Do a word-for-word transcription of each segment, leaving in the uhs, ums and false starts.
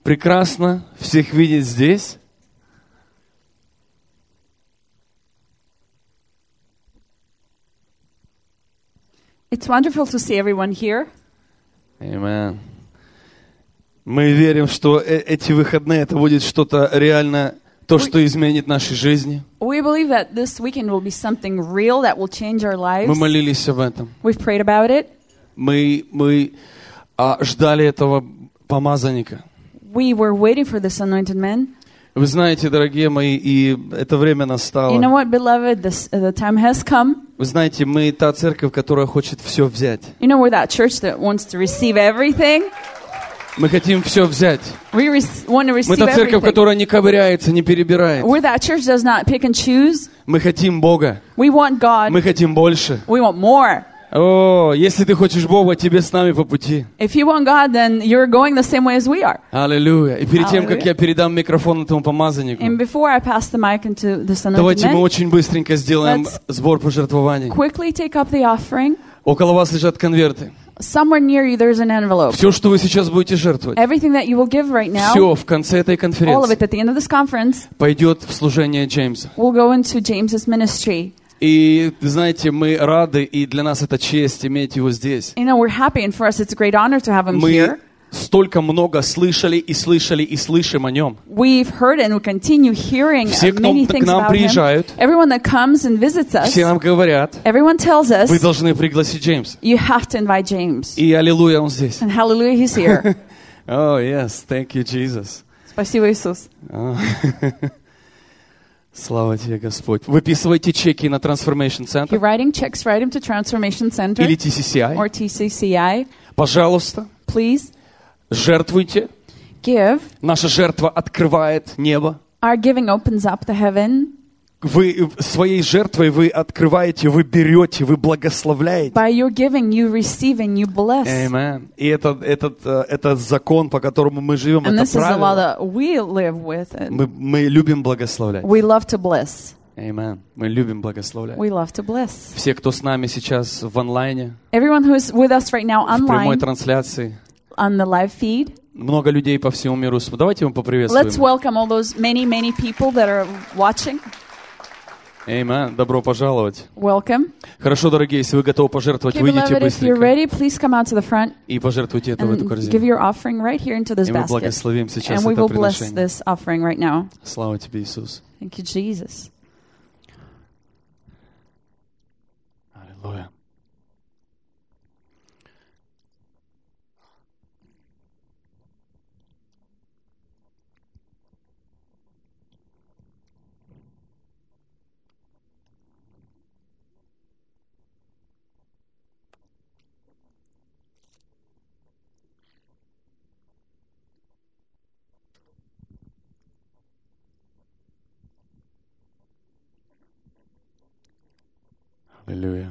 Прекрасно всех видеть здесь. It's wonderful to see everyone here. Amen. Мы верим, что э- эти выходные это будет что-то реально, то, что изменит наши жизни. We believe that this weekend will be something real that will change our lives. Мы молились об этом. We've prayed about it. Мы, мы а, ждали этого помазанника. We were waiting for this anointed man. Вы знаете, дорогие мои, и это время настало. You know what, beloved? This, uh, the time has come. Вы знаете, мы та церковь, которая хочет все взять. You know, we're that church that wants to receive everything. Мы хотим все взять. We re- want to receive Мы та церковь, everything. которая не ковыряется, не перебирает. We're that church that does not pick and choose. Мы хотим Бога. We want God. Мы хотим больше. We want more. О, если ты хочешь Бога, тебе с нами по пути. If you want God, then you're going the same way as we are. Аллилуйя. И перед тем, как Аллилуйя. я передам микрофон этому помазаннику, And before I pass the mic into this anointed давайте мы man, очень быстренько сделаем Let's- сбор пожертвований. quickly take up the offering. Около вас лежат конверты. Somewhere near you, there's an envelope. Все, что вы сейчас будете жертвовать, Everything that you will give right now, все в конце этой all of конференции it at the end of this conference, пойдет в служение Джеймса. will go into James's ministry. И, знаете, мы рады, и для нас это честь иметь его здесь. You know, we're happy, and for us, it's a great honor to have him Мы here. столько много слышали и слышали и слышим о нем. We've heard and we continue hearing Все, uh, кто many к things нам about him. приезжают, Everyone that comes and visits us, все нам говорят, everyone tells us, вы должны пригласить Джеймса. you have to invite James. И аллилуйя, он здесь. And hallelujah, he's here. Oh, yes, thank you, Jesus. Спасибо, Иисус. Oh. Слава тебе, Господь. Выписывайте чеки на Transformation If Center you're writing checks, write them to Transformation Center или ти си си ай. or T C C I. Пожалуйста, Please жертвуйте. give. Наша жертва открывает небо. Our giving opens up the heaven. Вы своей жертвой вы открываете, вы берете, вы благословляете. By your giving, you receive and you bless. Amen. И это, этот, э, это закон, по которому мы живем, And это this is the law правило. that we live with. And Мы, мы любим благословлять. we love to bless. Amen. Мы любим благословлять. We love to bless. Все, кто с нами сейчас в онлайне, Everyone who's with us right now в прямой online трансляции, on the live feed, много людей по всему миру. Давайте мы let's поприветствуем. welcome all those many, many people that are watching. Amen. Добро пожаловать. Welcome. Хорошо, дорогие, если вы готовы пожертвовать, Okay, выйдите beloved, if you're быстренько ready, please come out to the front и пожертвуйте это в эту and give корзину. your offering right here into this И мы basket. благословим сейчас And we это will bless приношение. this offering right now. Слава тебе, Иисус. Thank you, Jesus. Аллилуйя. Аллилуйя.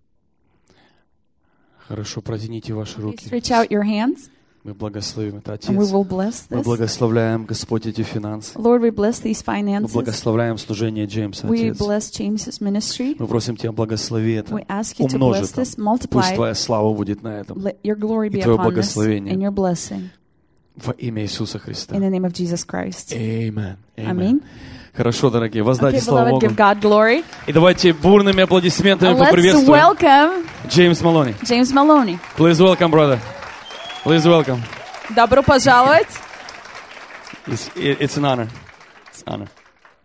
Хорошо, протяните ваши Please руки. stretch out your hands Мы благословим это, and we Отец. will bless Мы this. благословляем, Господь, эти финансы. Lord, we bless these Мы finances. благословляем служение Джеймса, We Отец. bless James's ministry. Мы просим Тебя, благослови это. We ask you to Умножи bless там. this, Пусть multiply. Твоя слава будет на этом. Let your glory be И Твое upon this благословение. and your blessing. Во имя Иисуса Христа. In the name of Jesus Christ. Amen. Amen. Хорошо, дорогие, воздайте Okay, славу beloved, Богу. give God glory. И давайте бурными аплодисментами And let's поприветствуем welcome Джеймс Малони. James Maloney. Please welcome, brother. Please welcome. Добро пожаловать. It's, it's an honor. It's an honor.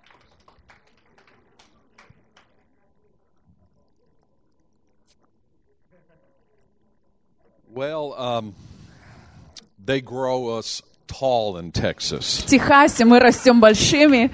Well, um, they grow us tall in Texas. В Техасе мы растем большими.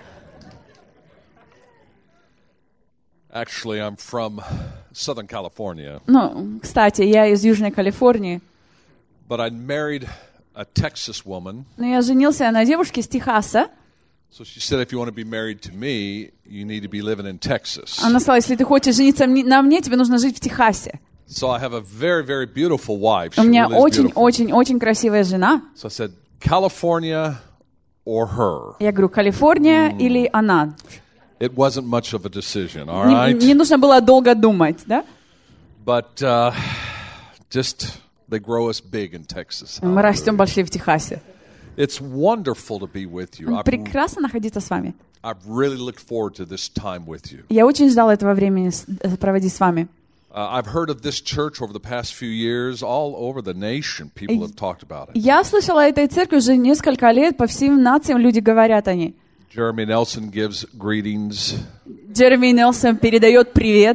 Actually, I'm from Southern California, Ну, кстати, я из Южной Калифорнии. but I married a Texas woman. Но я женился на девушке из Техаса. So she said, if you want to be married to me, you need to be living in Texas. Она сказала, если ты хочешь жениться мне- на мне, тебе нужно жить в Техасе. So I have a very, very beautiful wife. У She меня really is beautiful. очень-очень-очень красивая жена. So I said, California or her. Я говорю, Калифорния или она? It wasn't much of a decision, all Не, right? не нужно было долго думать, да? But uh, just, they grow us big in Texas. Мы растем большие в Техасе. It's wonderful to be with you. I've, Прекрасно находиться с вами. I've really looked forward to this time with you. Я очень ждала этого времени с- э, проводить с вами. Uh, I've heard of this church over the past few years. All over the nation, people have talked about it. Я слышала о этой церкви уже несколько лет, по всем нациям люди говорят о ней. Jeremy Nelson gives greetings. Джереми Нелсон передает привет.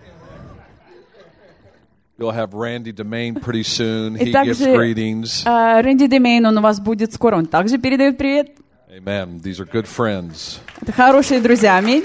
You'll have Randy Demain pretty soon. И He gives также greetings. э, Рэнди Демейн, он у вас будет скоро, он также передает привет. Amen. These are good friends. Это хорошие друзья, аминь.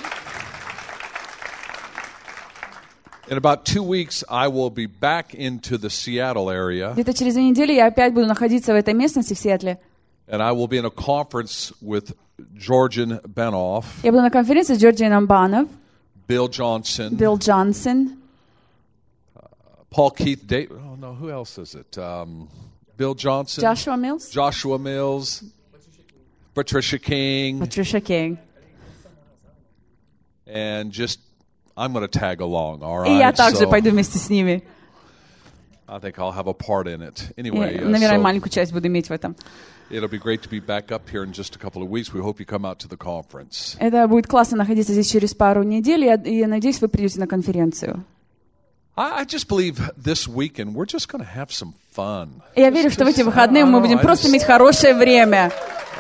In about two weeks, I will be back into the Seattle area, Где-то через две недели я опять буду находиться в этой местности в Сиэтле. and I will be in a conference with Georgian Benoff, Я буду на конференции с Джорджией Намбанов, Bill Johnson, Билл Джонсон, Paul Keith David. Oh no, who else is it? Um, Bill Johnson, Джошуа Миллс, Joshua Mills, Patricia King, Патриша Кинг. and just I'm going to tag along. All И я right, также so пойду вместе с ними. I think I'll have a part in it. И, Anyway, uh, наверное, so маленькую часть буду иметь в этом. it'll be great to be back up here in just a couple of weeks. We hope you come out to the conference. Это будет классно находиться здесь через пару недель, и я, и я надеюсь, вы придете на конференцию. I, I just believe this weekend we're just going to have some fun. И я верю, что в эти выходные мы будем просто иметь хорошее время.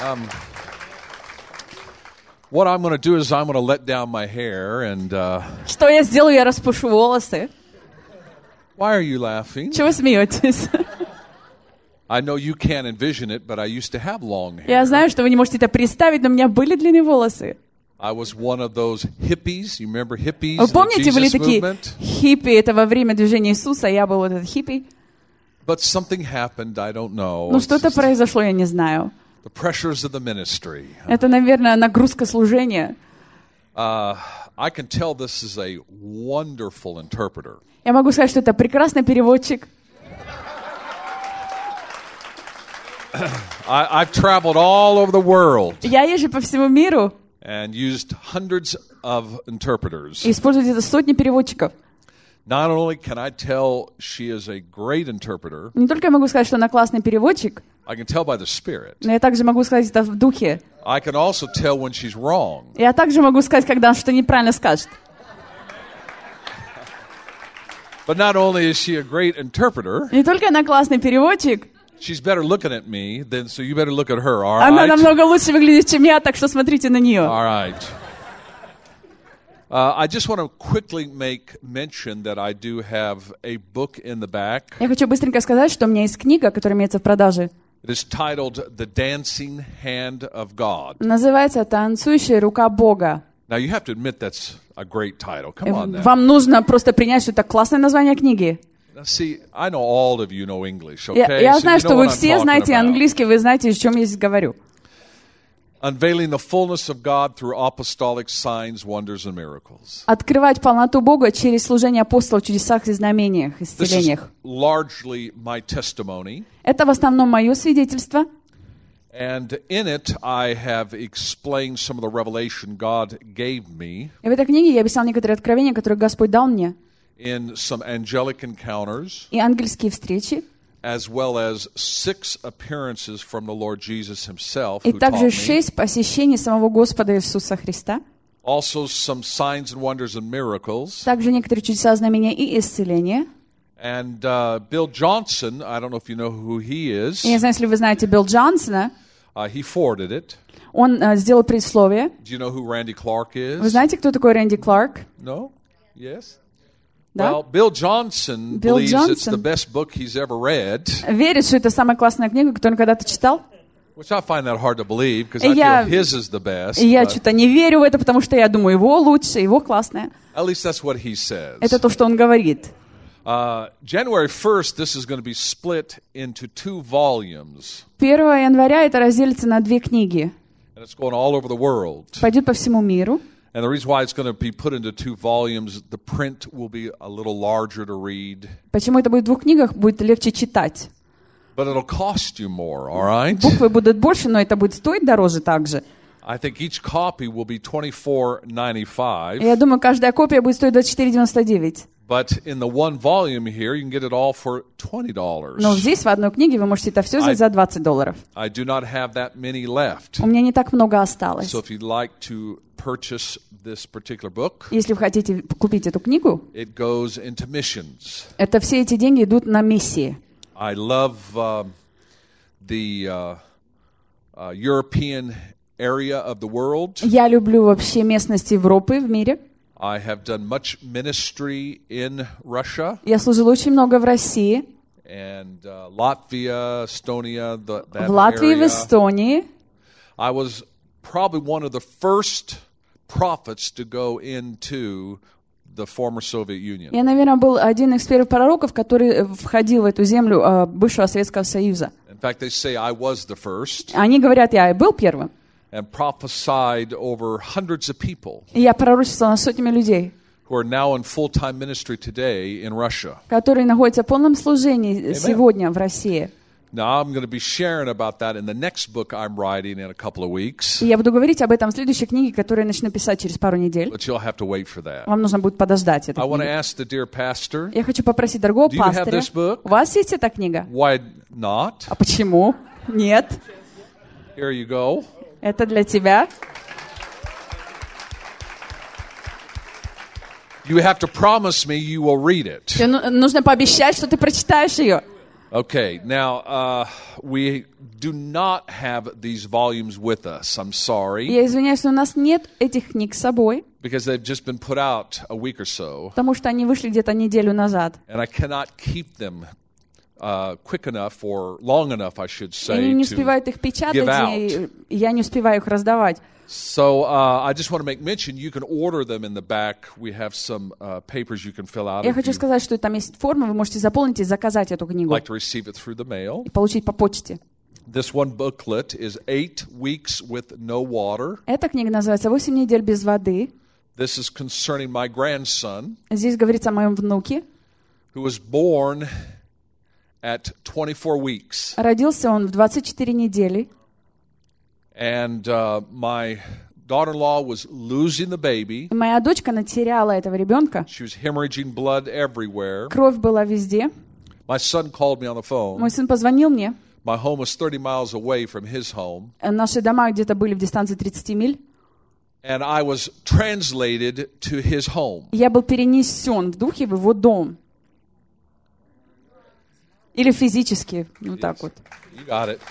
What I'm going to do is I'm going to let down my hair and uh, Что я сделаю? Я распушу волосы. why are you laughing? Чего вы смеетесь? I know you can't envision it, but I used to have long hair. Я знаю, что вы не можете это представить, но у меня были длинные волосы. I was one of those hippies. You remember hippies? Вы in the помните, были Jesus такие movement? хиппи, это во время движения Иисуса, я был вот этот хиппи. But something happened. I don't know. Но It's что-то just произошло, я не знаю. the pressures of the ministry. Это, наверное, нагрузка служения. Uh, I can tell this is a wonderful interpreter. Я могу сказать, что это прекрасный переводчик. I, I've traveled all over the world Я езжу по всему миру and used hundreds of interpreters. и использую где-то сотни переводчиков. Not only can I tell she is a great interpreter, Не только я могу сказать, что она классный переводчик, I can tell by the Spirit. но я также могу сказать это в духе. I can also tell when she's wrong. Я также могу сказать, когда она что-то неправильно скажет. But not only is she a great interpreter, Не только она классный переводчик, she's better looking at me than, so you better look at her, all она right? намного лучше выглядит, чем я, так что смотрите на нее. All right. Uh, I just want to quickly make mention that I do have a book in the back. Я хочу быстренько сказать, что у меня есть книга, которая имеется в продаже. It is titled The Dancing Hand of God. Называется «Танцующая рука Бога». Now, you have to admit that's a great title. Come on now. Вам нужно просто принять, что это классное название книги. Now, see, I know all of you know English, Я, okay? я So знаю, you что know вы what I'm все talking знаете about. английский, вы знаете, о чем я здесь говорю. Unveiling the fullness of God through apostolic signs, wonders, and miracles. Открывать полноту Бога через служение апостолов в чудесах и знамениях, This is исцелениях. largely my testimony. Это в основном мое свидетельство. And in it, I have explained some of the revelation God gave me И в этой книге я описал некоторые откровения, которые Господь дал мне, in some angelic encounters, и ангельские встречи, as well as six appearances from the Lord Jesus himself, и who taught также me. шесть посещений самого Господа Иисуса Христа, Also some signs and wonders and miracles. также некоторые чудеса, знамения и исцеления. And uh, Bill Johnson, I don't know if you know who he is, Я не знаю, если вы знаете Билл Джонсона, uh, he forwarded it. он э, сделал предисловие. Do you know who Randy Clark is? Вы знаете, кто такой Рэнди Кларк? No? Yes? Да? Well, Bill Johnson Bill believes it's Johnson. the best book he's ever read, Верит, что это самая классная книга, которую он когда-то читал. which I find that hard to believe because И I я- feel his is the best. И я but что-то не верю в это, потому что я думаю, его лучше, его классное. at least that's what he says. Это то, что он говорит. Uh, January first, this is going to be split into two volumes, первого января это разделится на две книги. and it's going all over the world. Пойдет по всему миру. And the reason why it's going to be put into two volumes, the print will be a little larger to read, Почему это будет в двух книгах, будет легче читать. but it'll cost you more, all right? Буквы будут больше, но это будет стоить дороже также. I think each copy will be twenty-four И ninety-five, я думаю, каждая копия будет стоить двадцать четыре девяносто девять. But in the one volume here, you can get it all for twenty dollars. Но здесь в одной книге вы можете это все взять за двадцать долларов. I do not have that many left. У меня не так много осталось. So if you'd like to purchase this particular book, Если вы хотите купить эту книгу, it goes into missions. это все эти деньги идут на миссии. I love uh, the uh, uh, European area of the world. Я люблю вообще местность Европы в мире. I have done much ministry in Russia Я служил очень много в России, and uh, Latvia, Estonia, the, that в Латвии, в area. Эстонии. I was probably one of the first prophets to go into the former Soviet Union. Я, наверное, был один из первых пророков, который входил в эту землю э, бывшего Советского Союза. In fact, they say I was the first Они говорят, я и был первым. and prophesied over hundreds of people И я пророчествовал на сотнями людей, who are now in full-time ministry today in Russia. которые находятся в полном служении сегодня в России. Now, I'm going to be sharing about that in the next book I'm writing in a couple of weeks, И я буду говорить об этом в следующей книге, которую я начну писать через пару недель. but you'll have to wait for that. Вам нужно будет подождать эту I want to книгу. ask the dear pastor, Я хочу попросить дорогого Do you have пастыря. this book? У вас есть эта книга? why not? А почему? Нет. Here you go. Это для тебя. You have to promise me you will read it. Тебе ну- нужно пообещать, что ты прочитаешь ее. Okay, now uh, we do not have these volumes with us. I'm sorry, Я извиняюсь, но у нас нет этих книг с собой, because they've just been put out a week or so, потому что они вышли где-то неделю назад. and I cannot keep them uh, quick enough or long enough, I should И они say, не to успевают их печатать, give out. и я не успеваю их раздавать. So uh, I just want to make mention, you can order them in the back. We have some uh, papers you can fill out Я if хочу you'd сказать, что там есть форма, вы можете заполнить и заказать эту книгу, like to receive it through the mail. и получить по почте. This one booklet is eight weeks with no water. Эта книга называется «Восемь недель без воды». This is concerning my grandson, Здесь говорится о моем внуке. who was born at twenty-four weeks. Родился он в двадцать четыре недели. And uh, my daughter-in-law was losing the baby. И моя дочка натеряла этого ребенка. She was hemorrhaging blood everywhere. Кровь была везде. My son called me on the phone. Мой сын позвонил мне. My home was thirty miles away from his home. Наши дома где-то были в дистанции тридцать миль. And I was translated to his home. Я был перенесен в духе в его дом. Или физически, ну так вот. You got it.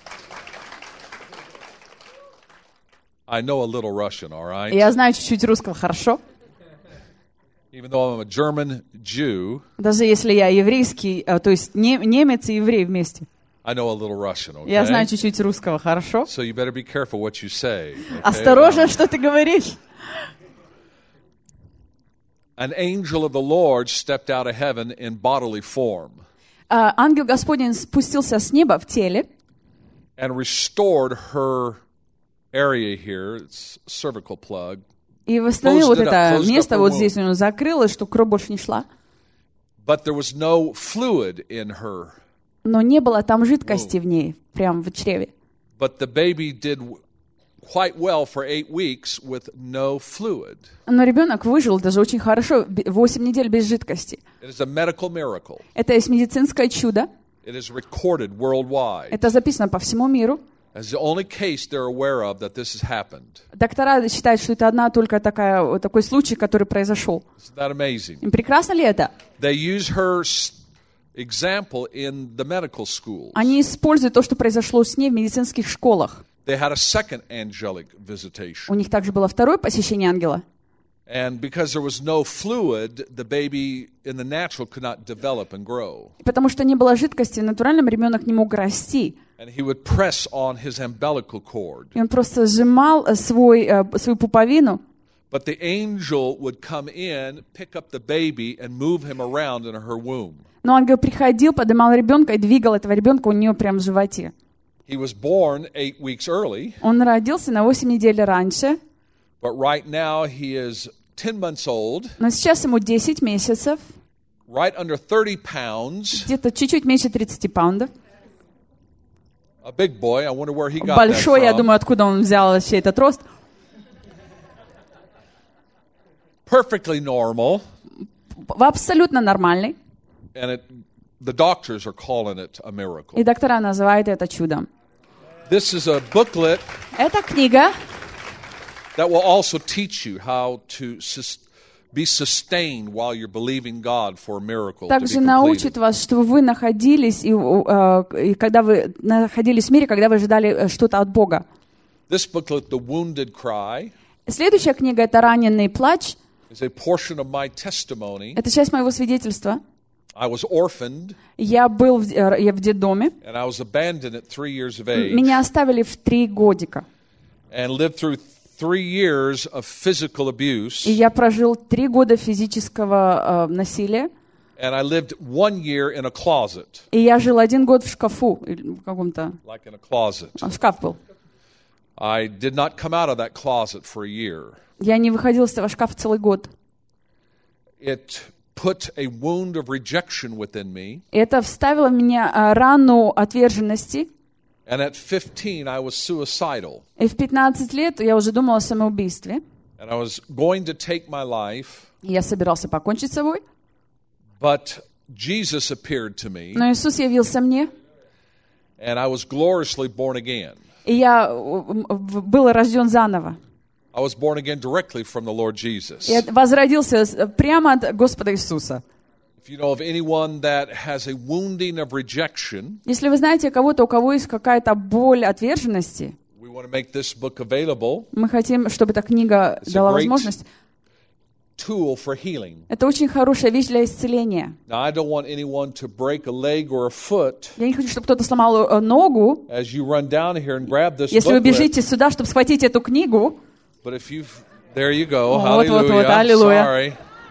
I know a little Russian, all right? Я знаю чуть-чуть русского хорошо. Even though I'm a German Jew, Даже если я еврейский, э, то есть не- немец и еврей вместе. I know a little Russian, okay? Я знаю чуть-чуть русского хорошо. So you better be careful what you say. okay? Осторожно, что ты говоришь. An angel of the Lord stepped out of heaven in bodily form А, Ангел Господень спустился с неба в теле and restored her area here, it's cervical plug, и восстановил вот Closed it up, это closed место up her вот womb. здесь, у него закрылось, чтобы кровь больше не шла. but there was no fluid in her. Но не было там жидкости в ней, прям в чреве. But the baby did w- quite well for eight weeks with no fluid. Но ребенок выжил даже очень хорошо, восемь недель без жидкости. It is a medical miracle. Это есть медицинское чудо. It is recorded worldwide. Это записано по всему миру. It's the only case they're aware of that this has happened. Доктора считают, что это одна только такая, вот такой случай, который произошел. Isn't that amazing? И прекрасно ли это? They use her s- example in the medical schools. Они используют то, что произошло с ней в медицинских школах. They had a second angelic У visitation. них также было второе посещение ангела. And because there was no fluid, the baby in the natural could not develop and grow. Потому что не было жидкости, в натуральном ребенок не мог расти. And he would press on his umbilical cord. И он просто сжимал э, свой, э, свою пуповину. But the angel would come in, pick up the baby, and move him around in her womb. Но ангел приходил, поднимал ребенка и двигал этого ребенка у нее прямо в животе. He was born eight weeks early, Он родился на восемь недель раньше, but right now he is ten months old, но сейчас ему десять месяцев, right under thirty pounds, где-то чуть-чуть меньше тридцати паундов. a big boy. I wonder where he got Большой, я that from. думаю, откуда он взял вообще этот рост. Perfectly normal. вы абсолютно нормальный. And it, the doctors are calling it a miracle. И доктора называют это чудом. This is a booklet Эта книга that will also teach you how to sus- be sustained while you're believing God for a miracle to be также научит completed. вас, чтобы вы находились, и, э, и когда вы находились в мире, когда вы ожидали что-то от Бога. This booklet, The Wounded Cry, Следующая книга — это «Раненый плач». is a portion of my testimony. Это часть моего свидетельства. I was orphaned, Я был в, э, я в детдоме. and I was abandoned at three years of age, Меня оставили в три годика. and lived through three years of physical abuse, И я прожил три года физического э, насилия. and I lived one year in a closet, И я жил один год в шкафу. Или в каком-то... like in a closet. а, шкаф был. I did not come out of that closet for a year. Я не выходил из этого шкафа целый год. It put a wound of rejection within me, И это вставило в меня э, рану отверженности. and at fifteen I was suicidal, И в пятнадцать лет я уже думала о самоубийстве. and I was going to take my life, И я собирался покончить с собой. but Jesus appeared to me, Но Иисус явился мне, and I was gloriously born again. и я э, в- был рожден заново. I was born again directly from the Lord Jesus. Я возродился с- прямо от Господа Иисуса. If you know of anyone that has a wounding of rejection, Если вы знаете кого-то, у кого есть какая-то боль отверженности, we want to make this book available, мы хотим, чтобы эта книга It's a дала great- возможность. tool for healing. Это очень хорошая вещь для исцеления. Now, I don't want anyone to break a leg or a foot Я не хочу, чтобы кто-то сломал э, ногу. as you run down here and grab this Если вы booklet. бежите сюда, чтобы схватить эту книгу, But if you've, there you go, Вот, вот, вот, hallelujah, аллилуйя. sorry.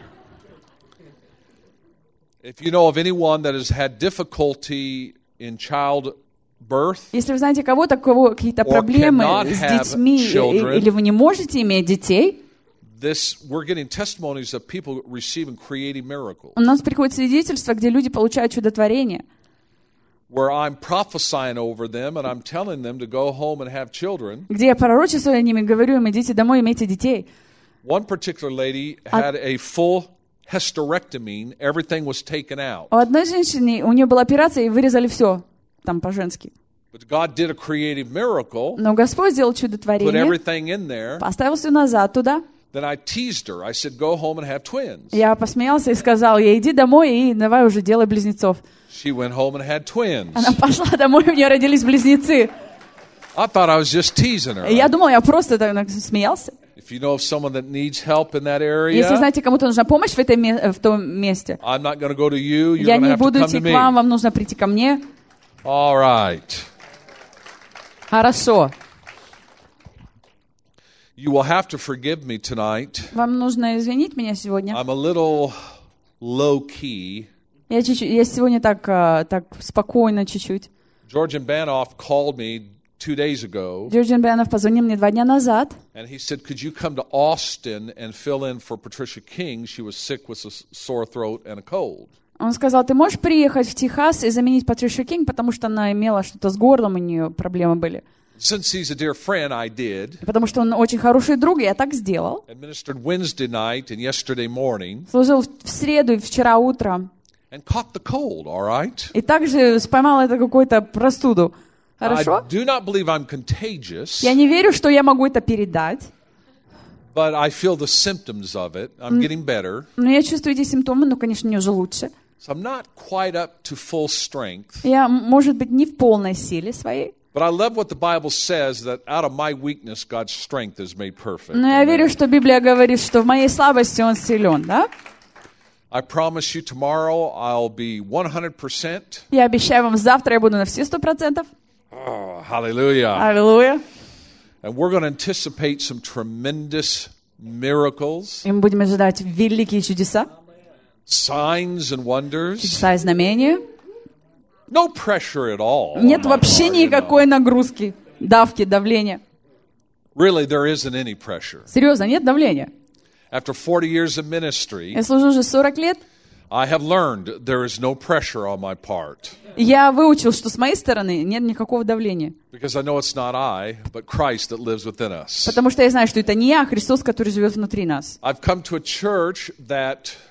If you know of anyone that has had difficulty in childbirth, если вы знаете кого-то, у кого какие-то Or проблемы cannot с have детьми, и- children. или вы не можете иметь детей, this we're getting testimonies of people receiving creating miracles, у нас приходит свидетельство, где люди получают чудотворение. where I'm prophesying over them and I'm telling them to go home and have children. Где я пророчествую о ними, говорю им: идите домой, имейте детей. One particular lady had a full hysterectomy, everything was taken out. У одной женщины, у нее была операция, и вырезали все, там по-женски. But God did a creative miracle, Но Господь сделал put чудотворение, everything in there. поставил все назад туда. Then I teased her. I said, go home and have twins. Я посмеялся и сказал ей: иди домой и давай уже делай близнецов. She went home and had twins. Она пошла домой, у нее родились близнецы. I thought I was just teasing her. И я думал, я просто так смеялся. If you know of someone that needs help in that Если area, знаете, кому-то нужна помощь в, этой, ме- в том месте, I'm not going to go to you. You're я going to не have to буду come идти to к вам, me. вам нужно прийти ко мне. All right. Хорошо. You will have to forgive me tonight. Вам нужно извинить меня сегодня. I'm a little low-key. Я, чуть-чуть, я сегодня так, а, так спокойно чуть-чуть. Georgian Banoff called me two days ago, Джорджин Бэнов позвонил мне два дня назад. and he said, could you come to Austin and fill in for Patricia King? She was sick with a s- sore throat and a cold. Он сказал: ты можешь приехать в Техас и заменить Патришию Кинг, потому что она имела что-то с горлом, у нее проблемы были. Since he's a dear friend, I did. И потому что он очень хороший друг, я так сделал. Administered Wednesday night and yesterday morning, Служил в в среду и вчера утром. and caught the cold, all right? И также поймал это какую-то простуду. Хорошо? I do not believe I'm contagious, Я не верю, что я могу это передать. but I feel the symptoms of it. I'm getting better. Но я чувствую эти симптомы, но, конечно, мне уже лучше. So I'm not quite up to full strength. Я, может быть, не в полной силе своей. But I love what the Bible says, that out of my weakness, God's strength is made perfect. Но я верю, что Библия говорит, что в моей слабости Он силен, да? I promise you tomorrow I'll be one hundred percent. Я обещаю вам, завтра я буду на все сто процентов. Oh, hallelujah. Аллилуйя. And we're going to anticipate some tremendous miracles, И мы будем ожидать великие чудеса, signs and wonders. чудеса и знамения. No pressure at all. Нет on my вообще part, you know. никакой нагрузки, давки, давления. Really, there isn't any pressure. Серьезно, нет давления. After forty years of ministry, Я служу уже сорок лет. I have learned there is no pressure on my part. Я выучил, что с моей стороны нет никакого давления. Because I know it's not I, but Christ that lives within us. Потому что я знаю, что это не я, а Христос, который живет внутри нас. I've come to a church that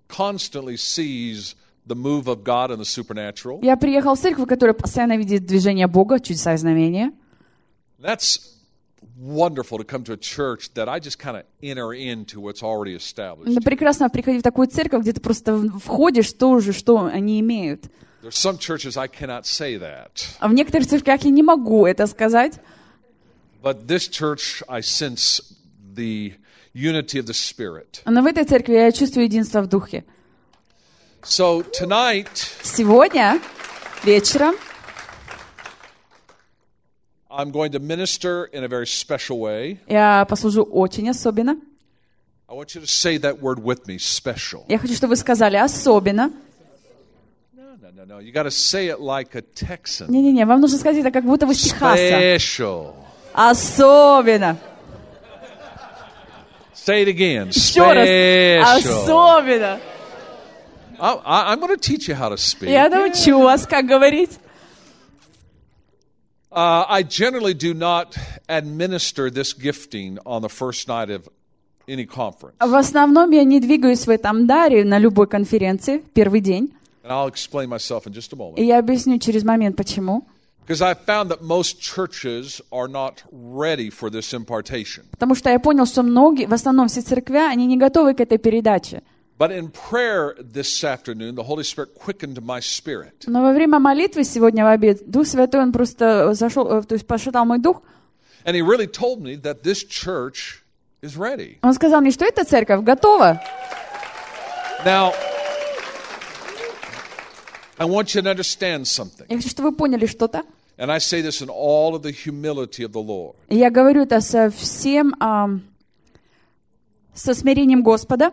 constantly sees the move of God in the supernatural. Я приехал в церковь, которая постоянно видит движение Бога, чудеса и знамения. That's wonderful to come to a church that I just kind of enter into what's already established. Но прекрасно приходить в такую церковь, где ты просто входишь в то же, что они имеют. There's some churches I cannot say that. А в некоторых церквях я не могу это сказать. But this church, I sense the unity of the Spirit. Но в этой церкви я чувствую единство в духе. So tonight, Сегодня вечером I'm going to minister in a very special way. я послужу очень особенно. I want you to say that word with me, special. Я хочу, чтобы вы сказали особенно. No, no, no, no. You got to say it like a Texan. Не-не-не, вам нужно сказать это, как будто вы с Техаса. Special. Особенно. Say it again. Еще раз. Special. Особенно. I, I, I'm going to teach you how to speak. Я научу вас, как говорить. Uh, I generally do not administer this gifting on the first night of any conference. В основном я не двигаюсь в этом даре на любой конференции в первый день. And I'll explain myself in just a И moment. я объясню через момент, почему. Because I found that most churches are not ready for this impartation. Потому что я понял, что многие, в основном все церквя, они не готовы к этой передаче. But in prayer this afternoon, the Holy Spirit quickened my spirit. Но во время молитвы сегодня в обед Дух Святой, Он просто зашел, э, то есть пошатал мой дух. And He really told me that this church is ready. Он сказал мне, что эта церковь готова. Now, I want you to understand something. Я хочу, чтобы вы поняли что-то. And I say this in all of the humility of the Lord. И я говорю это со всем, ам, со смирением Господа.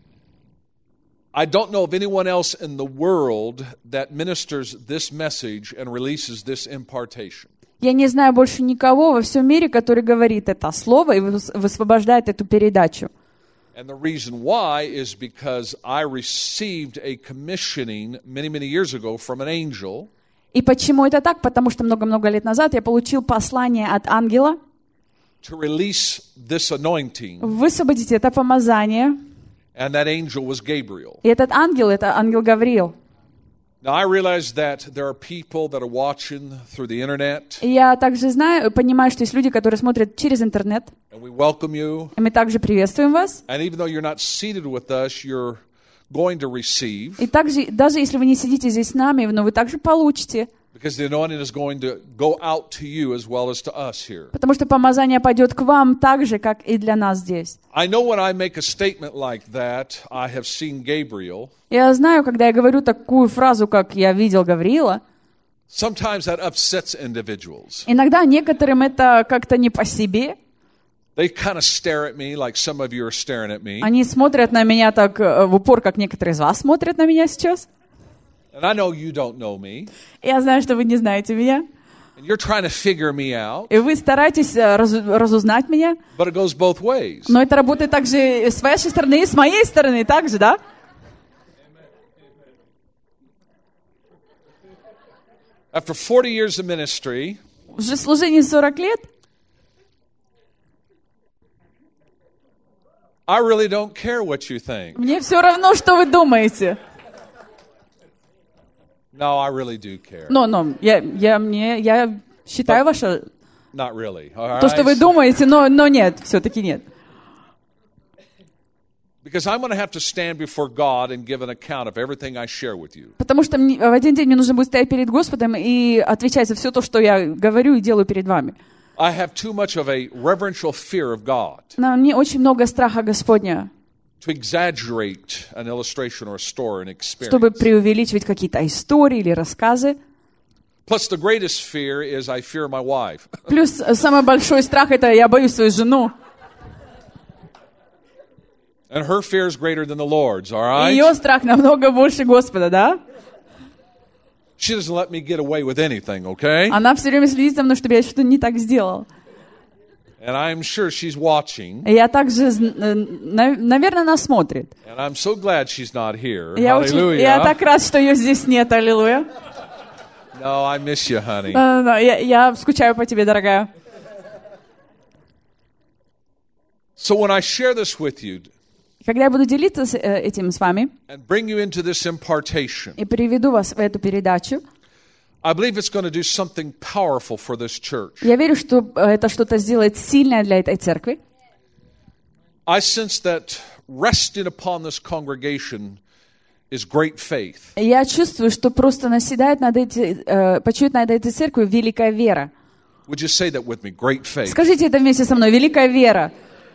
I don't know of anyone else in the world that ministers this message and releases this impartation. Я не знаю больше никого во всем мире, который говорит это слово и выс- высвобождает эту передачу. And the reason why is because I received a commissioning many, many years ago from an angel. И почему это так? Потому что много-много лет назад я получил послание от ангела To release this anointing, высвободить это помазание. and that angel was Gabriel. И этот ангел, это ангел Гавриил. Now I realize that there are people that are watching through the internet, И я также знаю, понимаю, что есть люди, которые смотрят через интернет. and we welcome you. И мы также приветствуем вас. And even though you're not seated with us, you're going to receive, И также, даже если вы не сидите здесь с нами, но вы также получите. because the anointing is going to go out to you as well as to us here. Потому что помазание пойдет к вам так же, как и для нас здесь. I know when I make a statement like that, I have seen Gabriel. Я знаю, когда я говорю такую фразу, как «я видел Гавриила», Sometimes that upsets individuals. иногда некоторым это как-то не по себе. They kind of stare at me like some of you are staring at me. Они смотрят на меня так э, в упор, как некоторые из вас смотрят на меня сейчас. And I know you don't know me. Я знаю, что вы не знаете меня. And you're trying to figure me out. И вы стараетесь э, разу- разузнать меня. But it goes both ways. Но это работает также с вашей стороны и с моей стороны также, да? After forty years of ministry, Уже служение сорок лет, I really don't care what you think. мне все равно, что вы думаете. No, I really do care. Но, но, я, я, мне, я считаю ваше, Not really. All то, что вы right? думаете, но, но нет, все-таки нет. Because I'm going to have to stand before God and give an account of everything I share with you. Потому что мне, в один день мне нужно будет стоять перед Господом и отвечать за все то, что я говорю и делаю перед вами. I have too much of a reverential fear of God Но мне очень много страха Господня, to exaggerate an illustration or a story, an чтобы experience. преувеличивать какие-то истории или рассказы. Plus, the greatest fear is I fear my wife. Плюс э, самый большой страх — это я боюсь свою жену. And her fear is greater than the Lord's, all И right? ее страх намного больше Господа, да? She doesn't let me get away with anything, okay? Она все время следит за мной, чтобы я что-то не так сделал. And I'm sure she's watching. И я также, зн- э, на- наверное, она смотрит. And I'm so glad she's not here. Я, очень, я Hallelujah. так рад, что ее здесь нет, аллилуйя. No, I miss you, honey. Да-да-да, Я, я скучаю по тебе, дорогая. So when I share this with you, Когда я буду делиться с, э, этим с вами and bring you into this impartation, и приведу вас в эту передачу, I believe it's going to do something powerful for this church. я верю, что э, это что-то сделает сильное для этой церкви. I sense that resting upon this congregation is great faith. Я чувствую, что просто наседает над эти, э, почует над этой церковью великая вера. Would you say that with me? Great faith. Скажите это вместе со мной, великая вера.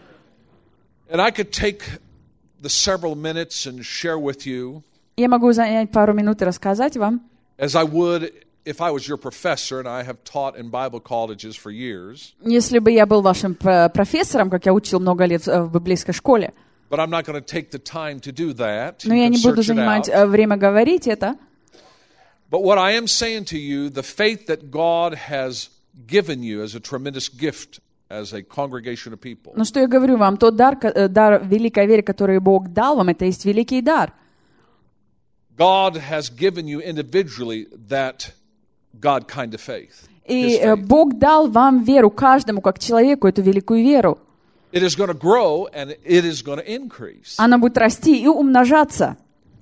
And I could take the several minutes and share with you, Я могу занять пару минут и рассказать вам, as I would if I was your professor, and I have taught in Bible colleges for years. если бы я был вашим п- профессором, как я учил много лет в, в библейской школе. But I'm not going to take the time to do that. Но You я can не буду search it занимать out. э, время говорить это. But what I am saying to you, the faith that God has given you as a tremendous gift as a congregation of people, Но что я говорю вам, тот дар, ко- э, дар великой веры, который Бог дал вам, это есть великий дар. God has given you individually that God kind of faith. И His э, faith. Бог дал вам веру, каждому, как человеку, эту великую веру. It is going to grow and it is going to increase. Она будет расти и умножаться.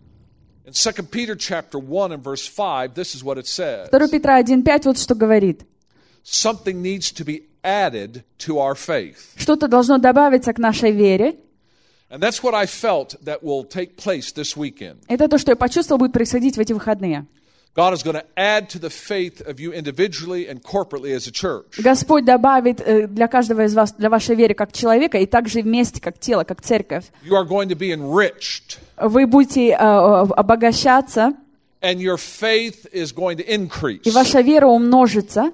In Second Peter chapter one and verse five, this is what it says. второе Петра один пять вот что говорит. Something needs to be added to our faith. Что-то должно добавиться к нашей вере. And that's what I felt that will take place this weekend. Это то, что я почувствовал, будет происходить в эти выходные. God is going to add to the faith of you individually and corporately as a church. Господь добавит э, для каждого из вас, для вашей веры как человека, и также вместе, как тело, как церковь. You are going to be enriched, Вы будете э, обогащаться, and your faith is going to increase. и ваша вера умножится,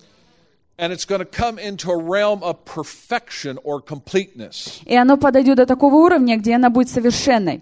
And it's going to come into a realm of perfection or completeness. и оно подойдет до такого уровня, где она будет совершенной.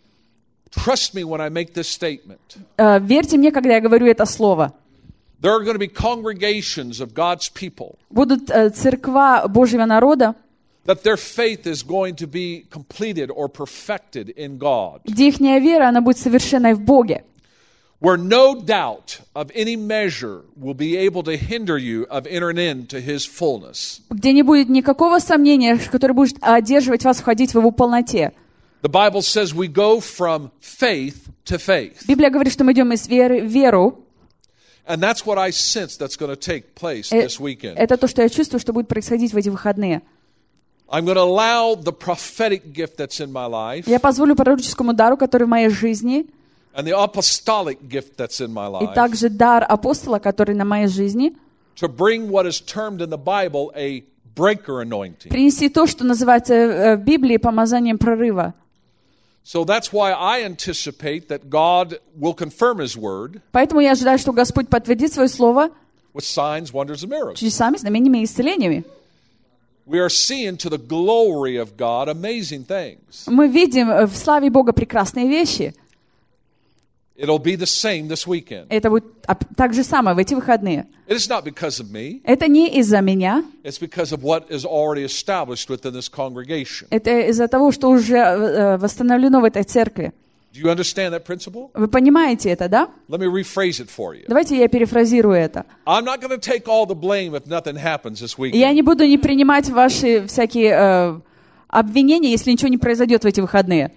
Trust me when I make this statement. Э, Верьте мне, когда я говорю это слово. There are going to be congregations of God's people Будут э, церква Божьего народа, that their faith is going to be completed or perfected in God, где их вера, она будет совершенной в Боге. where no doubt of any measure will be able to hinder you of entering into His fullness. Где не будет никакого сомнения, которое будет одерживать вас входить в Его полноте. The Bible says we go from faith to faith. Библия говорит, что мы идем из веры в веру. And that's what I sense that's going to take place Э, this weekend. Это то, что я чувствую, что будет происходить в эти выходные. I'm going to allow the prophetic gift that's in my life Я позволю пророческому дару, который в моей жизни, and the apostolic gift that's in my и life также дар апостола, который на моей жизни, to bring what is termed in the Bible a breaker anointing. принести то, что называется э, в Библии помазанием прорыва. So that's why I anticipate that God will confirm His word Поэтому я ожидаю, что Господь подтвердит свое слово with signs, wonders, and miracles. чудесами, знамениями и исцелениями. We are seeing to the glory of God amazing things. Мы видим э, в славе Бога прекрасные вещи. It'll be the same this weekend. Это будет а, так же самое в эти выходные. It is not because of me. Это не из-за меня, It's because of what is already established within this congregation. это из-за того, что уже э, восстановлено в этой церкви. Do you understand that principle? Вы понимаете это, да? Let me rephrase it for you. Давайте я перефразирую это. I'm not going to take all the blame if nothing happens this Я weekend. не буду не принимать ваши всякие э, обвинения, если ничего не произойдет в эти выходные.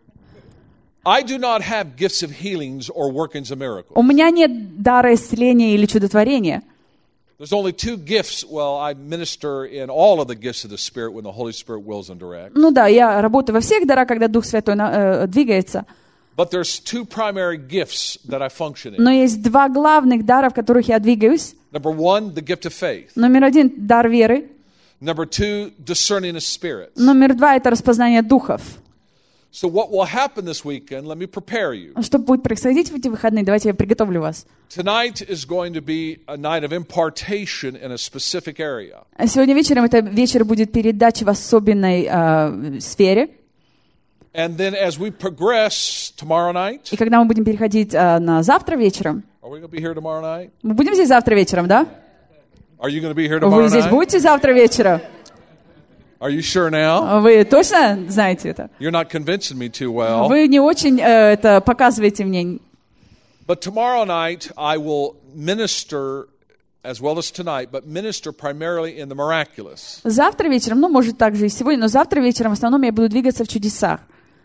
I do not have gifts of healings or workings of miracles. У меня нет дара исцеления или чудотворения. There's only two gifts. Well, I minister in all of the gifts of the Spirit when the Holy Spirit wills and directs. Ну да, я работаю во всех дарах, когда Дух Святой на- э, двигается. But there's two primary gifts that I function in. Но есть два главных дара, в которых я двигаюсь. Number one, the gift of faith. Номер один – дар веры. Number two, discerning of spirits. Номер два – это распознание духов. So what will happen this weekend, let me prepare you. Что будет происходить в эти выходные? Давайте я приготовлю вас. Tonight is going to be a night of impartation in a specific area. А сегодня вечером это вечер будет передачи в особенной э, сфере. And then as we progress tomorrow night, И когда мы будем переходить э, на завтра вечером, are we going to be here tomorrow night? мы будем здесь завтра вечером, да? Are you going to be here tomorrow Вы здесь night? будете завтра вечером? Are you sure now? Вы точно знаете это? You're not convincing me too well. Вы не очень э, это показываете мне. But tomorrow night I will minister as well as tonight, but minister primarily in the miraculous. Завтра вечером, ну, может, также и сегодня, но завтра вечером в основном я буду двигаться в чудесах.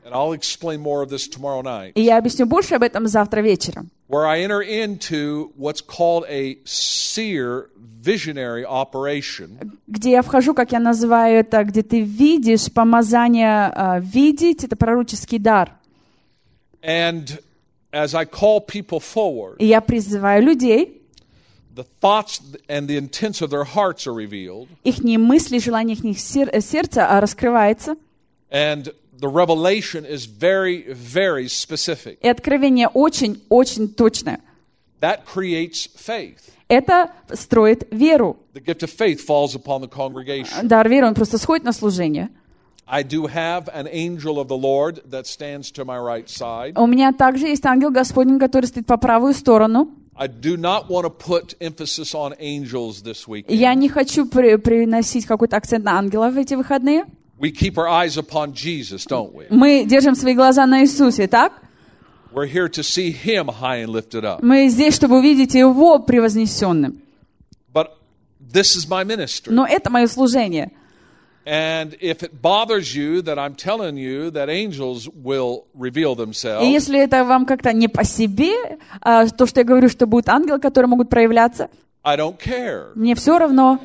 and I'll explain more of this tomorrow night, И я объясню больше об этом завтра вечером. where I enter into what's called a seer visionary operation. Где я вхожу, как я называю это, где ты видишь помазание э, видеть, это пророческий дар. And as I call people forward, И я призываю людей, the thoughts and the intents of their hearts are revealed, их мысли, желания их сер- сердца а, раскрывается, and the revelation is very, very specific. и откровение очень-очень точное. That creates faith. Это строит веру. The gift of faith falls upon the congregation. Дар веры, он просто сходит на служение. I do have an angel of the Lord that stands to my right side. У меня также есть ангел Господень, который стоит по правую сторону. I do not want to put emphasis on angels this week. Я не хочу при- приносить какой-то акцент на ангелов в эти выходные. We keep our eyes upon Jesus, don't we? Мы держим свои глаза на Иисусе, так? We're here to see Him high and lifted up. Мы здесь, чтобы увидеть Его превознесенным. But this is my ministry. Но это мое служение. And if it bothers you that I'm telling you that angels will reveal И themselves, если это вам как-то не по себе, а, то, что я говорю, что будут ангелы, которые могут проявляться, I don't care. мне все равно.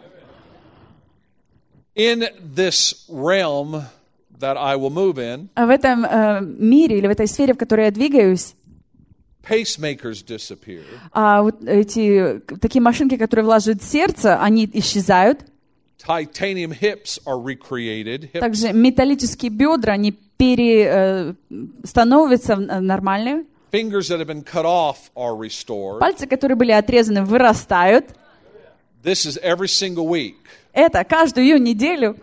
In this realm that I will move in, В этом э, мире или в этой сфере, в которой я двигаюсь, pacemakers disappear. а вот эти такие машинки, которые влаживают сердце, они исчезают. Titanium hips are recreated. Hips. Также металлические бедра, они пере, э, становятся нормальными. Fingers that have been cut off are restored. Пальцы, которые были отрезаны, вырастают. This is every single week. Это каждую неделю.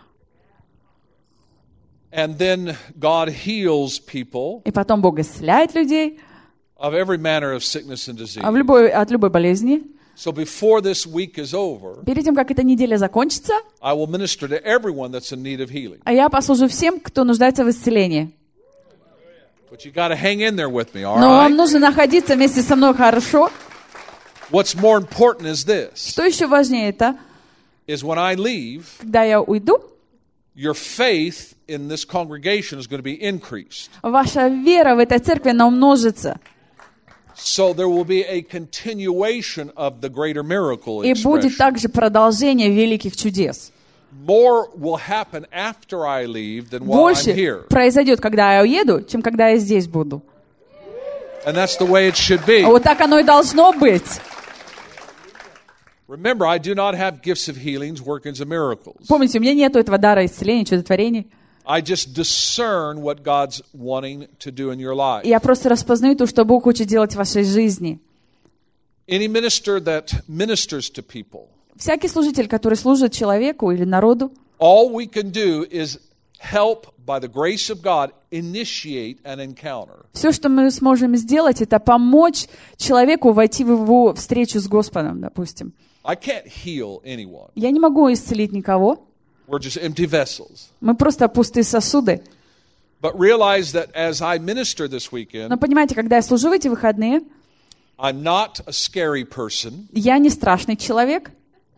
And then God heals people И потом Бог исцеляет людей of every manner of sickness and disease. а в любой, от любой болезни. So before this week is over, Перед тем, как эта неделя закончится, I will minister to everyone that's in need of healing. а я послужу всем, кто нуждается в исцелении. But you got to hang in there with me, all Но вам right? нужно находиться вместе со мной хорошо. What's more important is this, Что еще важнее, это, is when I leave, когда я уйду, your faith in this congregation is going to be increased. ваша вера в этой церкви, она умножится. So there will be a continuation of the greater miracle И будет expression. также продолжение великих чудес. More will happen after I leave than while I'm Больше here. произойдет, когда я уеду, чем когда я здесь буду. And that's the way it should be. Вот так оно и должно быть. Remember, I do not have gifts of healings, workings of miracles. Помните, у меня нету этого дара исцеления, чудотворений. I just discern what God's wanting to do in your life. Я просто распознаю то, что Бог хочет делать в вашей жизни. Any minister that ministers to people, Всякий служитель, который служит человеку или народу, all we can do is help by the grace of God initiate an encounter. все, что мы сможем сделать, это помочь человеку войти в его встречу с Господом, допустим. I can't heal anyone. Я не могу исцелить никого. We're just empty vessels. Мы просто пустые сосуды. But realize that as I minister this weekend, Но понимаете, когда я служу в эти выходные, I'm not a scary person. я не страшный человек.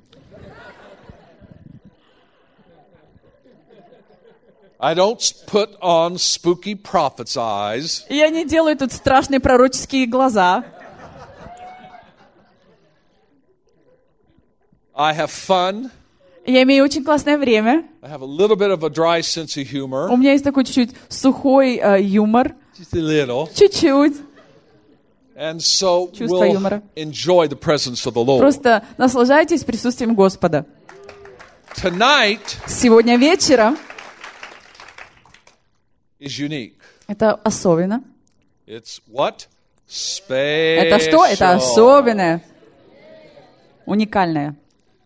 I don't put on spooky prophet's eyes. Я не делаю тут страшные пророческие глаза. I have fun. Я имею очень классное время. I have a little bit of a dry sense of humor. У меня есть такой чуть-чуть сухой э, юмор. Just a little. Чуть-чуть. And so Чувство we'll юмора. enjoy the presence of the Lord. Просто наслаждайтесь присутствием Господа. Tonight Сегодня вечером is unique. это особенно. It's what? Special. Это что? Это особенное. Уникальное.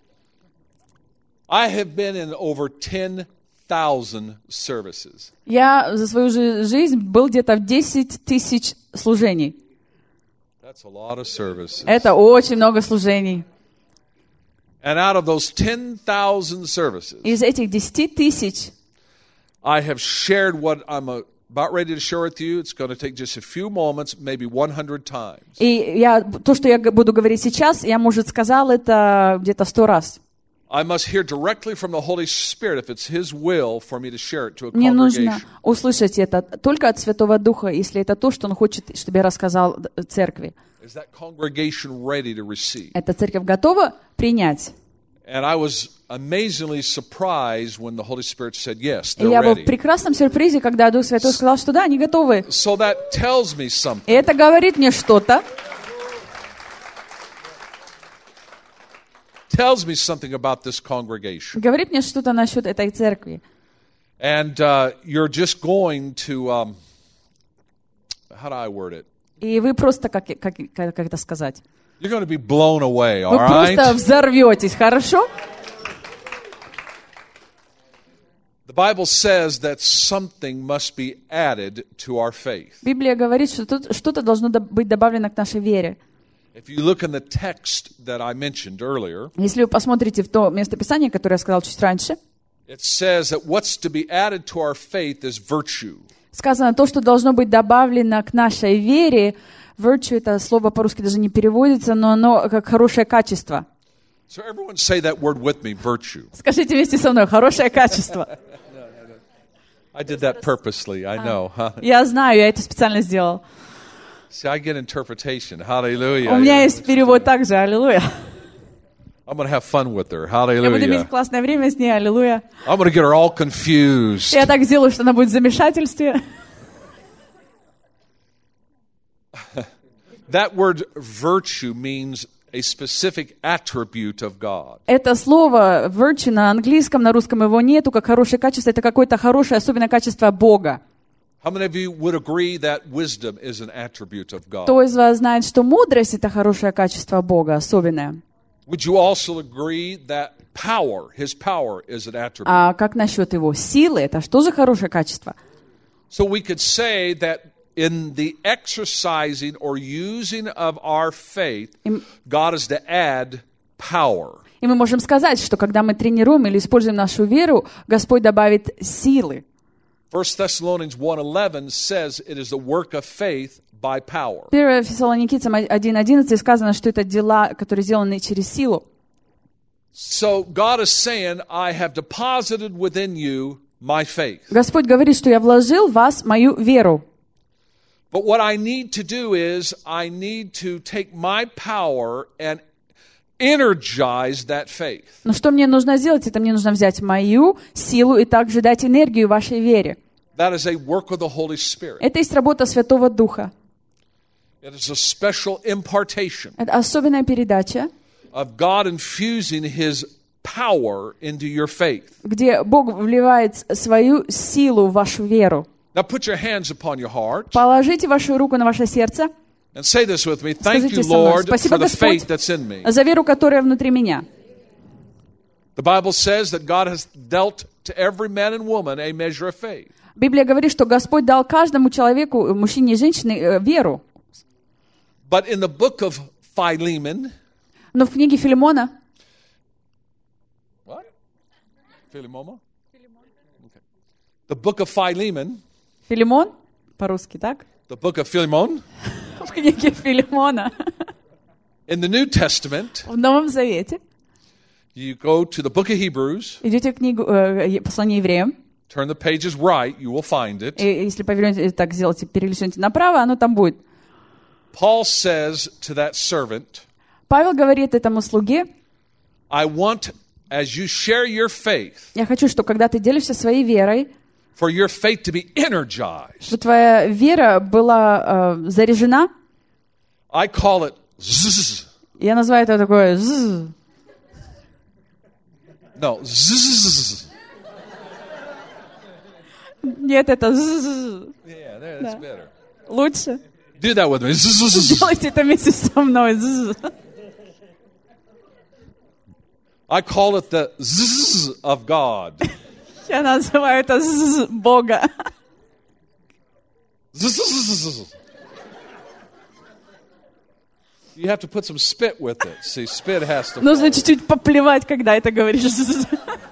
I have been in over ten thousand services. Я за свою жи- жизнь был где-то в десять тысяч служений. That's a lot of services. Это очень много служений. And out of those ten thousand services, Из этих десяти тысяч I have shared what I'm about ready to share with you. It's going to take just a few moments, maybe one hundred times. и я, то, что я г- буду говорить сейчас, я, может, сказал это где-то сто раз. I must hear directly from the Holy Spirit if it's His will for me to share it to a Мне нужно congregation. услышать это только от Святого Духа, если это то, что Он хочет, чтобы я рассказал церкви. Is that congregation ready to receive? Эта церковь готова принять? And I was amazingly surprised when the Holy Spirit said, yes, И they're я был в ready. прекрасном сюрпризе, когда Дух Святой сказал, что да, они готовы. So that tells me И something. это говорит мне что-то. Tells me something about this congregation. Говорит мне что-то насчет этой церкви. And uh, you're just going to, um, how do I word it? И вы просто, как, как, как это сказать, You're going to be blown away, all вы просто right? взорветесь, хорошо? The Bible says that something must be added to our faith. Библия говорит, что тут что-то должно до- быть добавлено к нашей вере. If you look in the text that I mentioned earlier, Если вы посмотрите в то местописание, которое я сказал чуть раньше, it says that what's to be added to our faith is virtue. сказано то, что должно быть добавлено к нашей вере. Virtue — это слово по-русски даже не переводится, но оно как хорошее качество. So everyone say that word with me, virtue. Скажите вместе со мной, хорошее качество. I did that purposely, I know. Huh? Я знаю, я это специально сделал. See, I get interpretation. Hallelujah. У меня есть перевод также, аллилуйя. I'm going to have fun with her. Я буду иметь Hallelujah. классное время с ней, аллилуйя. I'm going to get her all confused. Я так сделаю, что она будет в замешательстве. That word virtue means a specific attribute of God. Это слово virtue на английском, на русском его нету, как хорошее качество. Это какое-то хорошее, особенное качество Бога. How many of you would agree that wisdom is an attribute of God? Кто из вас знает, что мудрость — это хорошее качество Бога, особенное? Would you also agree that power, His power, is an attribute? А как насчет его силы? Это что же хорошее качество? So we could say that in the exercising or using of our faith, God is to add power. И мы можем сказать, что когда мы тренируем или используем нашу веру, Господь добавит силы. First Thessalonians one eleven says it is the work of faith by power. первое Фессалоникийцам один одиннадцать сказано, что это дела, которые сделаны через силу. So God is saying, I have deposited within you my faith. Господь говорит, что я вложил в вас мою веру. But what I need to do is I need to take my power and energize that faith. Но что мне нужно сделать? Это мне нужно взять мою силу и также дать энергию вашей вере. That is a work of the Holy Spirit. Это есть работа Святого Духа. It is a special impartation Это особенная передача, of God infusing His power into your faith. где Бог вливает свою силу в вашу веру. Now put your hands upon your heart Положите вашу руку на ваше сердце. and say this with me. Thank Скажите you, со мной: Lord, «Спасибо, for the Господь, faith that's in me. за веру, которая внутри меня». The Bible says that God has dealt to every man and woman a measure of faith. Библия говорит, что Господь дал каждому человеку, мужчине и женщине, э, веру. But in the book of Philemon, Но в книге Филимона, what? Philemon? Okay. The book of Philemon, Филимон, по-русски, так? the book of Philemon, В книге Филимона, in the New Testament, в Новом Завете, you go to the book of Hebrews, идете в книгу э, послание евреям, turn the pages right, you will find it. и если повернете, так сделайте, перелистните направо, оно там будет. Paul says to that servant, Павел говорит этому слуге: I want, as you share your faith, я хочу, что когда ты делишься своей верой, for your faith to be energized. что твоя вера была э, заряжена. I call it zzz. Я называю это такое «зз». No, zzz. Нет, это «зз». Yeah, there, that's better. Лучше. Do that with me. Zzz. Делайте это вместе со мной. «Зз». I call it the zzz of God. Я называю это «зз» Бога. Zzz. You have to put some spit with it. See, spit has to. Нужно follow. чуть-чуть поплевать, когда это говоришь. «Зз».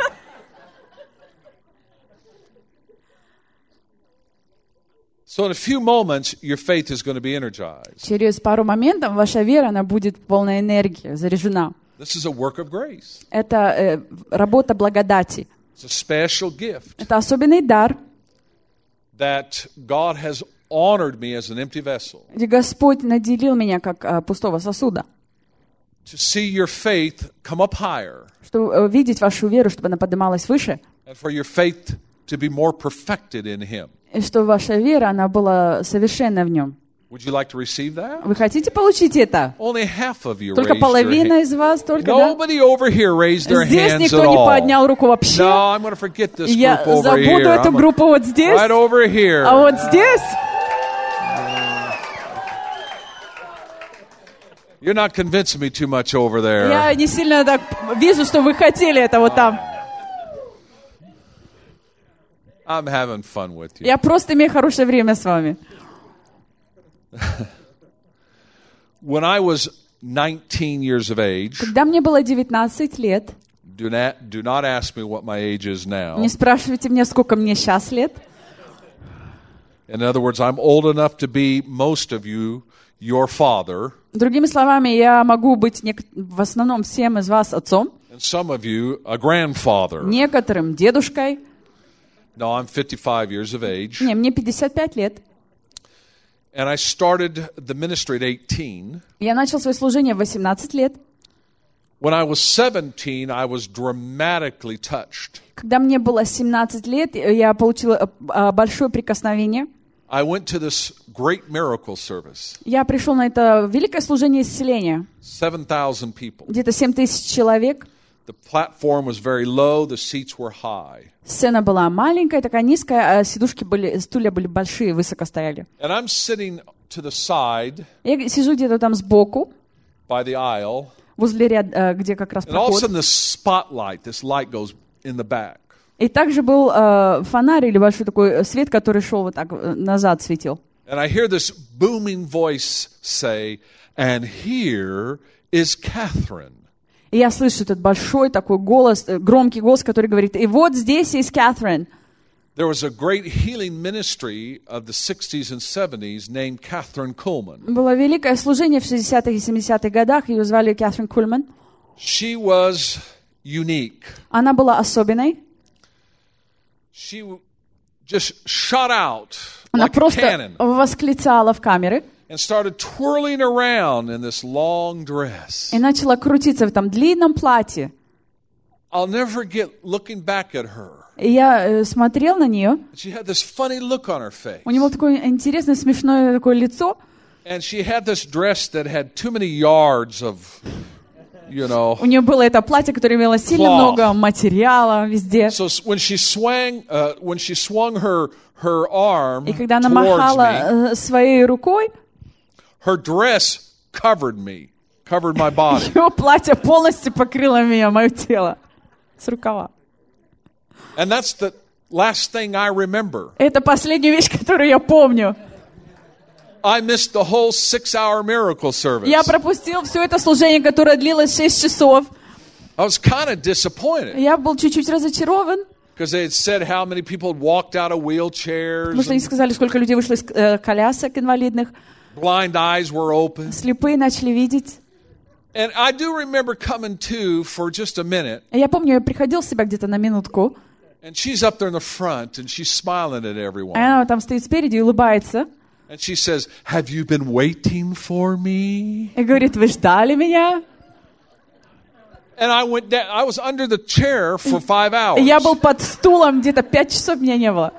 So in a few moments, your faith is going to be energized. Через пару моментов ваша вера, она будет полной энергии, заряжена. This is a work of grace. Это э, работа благодати. It's a special gift Это особенный дар, that God has honored me as an empty vessel. где Господь наделил меня как э, пустого сосуда, To see your faith come up higher, чтобы э, видеть вашу веру, чтобы она поднималась выше, and for your faith to be more perfected in Him. и чтобы ваша вера, она была совершенна в Нем. Would you like to receive that? Вы хотите получить это? Only half of you Только raised your половина hand. из вас, только, да? Nobody over here raised their Здесь hands никто at не all. поднял руку вообще. No, I'm going to forget this Я group over забуду here. эту I'm группу вот здесь, right over here. а вот здесь... You're not convincing me too much over there. Я не сильно так вижу, что вы хотели это вот там. I'm having fun with you. Я просто имею хорошее время с вами. When I was nineteen years of age, Когда мне было девятнадцать лет, do not, do not ask me what my age is now. не спрашивайте меня, сколько мне сейчас лет. In other words, I'm old enough to be, most of you, your father, Другими словами, я могу быть нек- в основном всем из вас отцом, and some of you, a grandfather. некоторым дедушкой. No, I'm fifty-five years of age. Не, мне пятьдесят пять лет. And I started the ministry at eighteen. Я начал свое служение в восемнадцать лет. When I was seventeen, I was dramatically touched. Когда мне было семнадцать лет, я получила э, большое прикосновение. I went to this great miracle service. Я пришел на это великое служение исцеления. seven thousand people. Где-то семь тысяч человек. The platform was very low, the seats were high. Сцена была маленькая, такая низкая, а сидушки были, стулья были большие, высоко стояли. And I'm sitting to the side Я сижу где-то там сбоку, by the aisle, возле ряда, где как раз and all of a проход. sudden this spotlight, this light goes in the back. И также был э, фонарь или большой такой свет, который шел вот так э, назад, светил. And I hear this booming voice say, and here is Catherine. И я слышу этот большой такой голос, э, громкий голос, который говорит, и вот здесь есть Кэтрин. There was a great healing ministry of the sixties and seventies named Catherine Kuhlman. Было великое служение в шестидесятых и семидесятых годах, ее звали Кэтрин Кульман. She was unique. Она была особенной. She just shot out Она like a просто cannon восклицала в камеры and started twirling around in this long dress. и начала крутиться в этом длинном платье. I'll never forget looking back at her. И я э, смотрел на нее. She had this funny look on her face. У него такое интересное, смешное такое лицо. And she had this dress that had too many yards of, you know. У нее было это платье, которое имело сильно Cloth. много материала везде. So s- when she swung, uh, when she swung her her arm И когда она towards me, махала э, своей рукой, her dress covered me, covered my body. ее платье полностью покрыло меня, мое тело, с рукава. And that's the last thing I remember. Это последняя вещь, которую я помню. I missed the whole six-hour miracle service. Я пропустил все это служение, которое длилось шесть часов. I was kind of disappointed Я был чуть-чуть разочарован, because they had said how many people had walked out of wheelchairs, потому что они and сказали, сколько людей вышло из э, колясок инвалидных. blind eyes were open. Слепые начали видеть. And I do remember coming to for just a minute, Я помню, я приходил в себя где-то на минутку, and she's up there in the front, and she's smiling at everyone. а она там стоит спереди и улыбается. And she says, "Have you been waiting for me?" И говорит, вы ждали меня? And I went down. I was under the chair for five hours. И я был под стулом, где-то пять часов меня не было.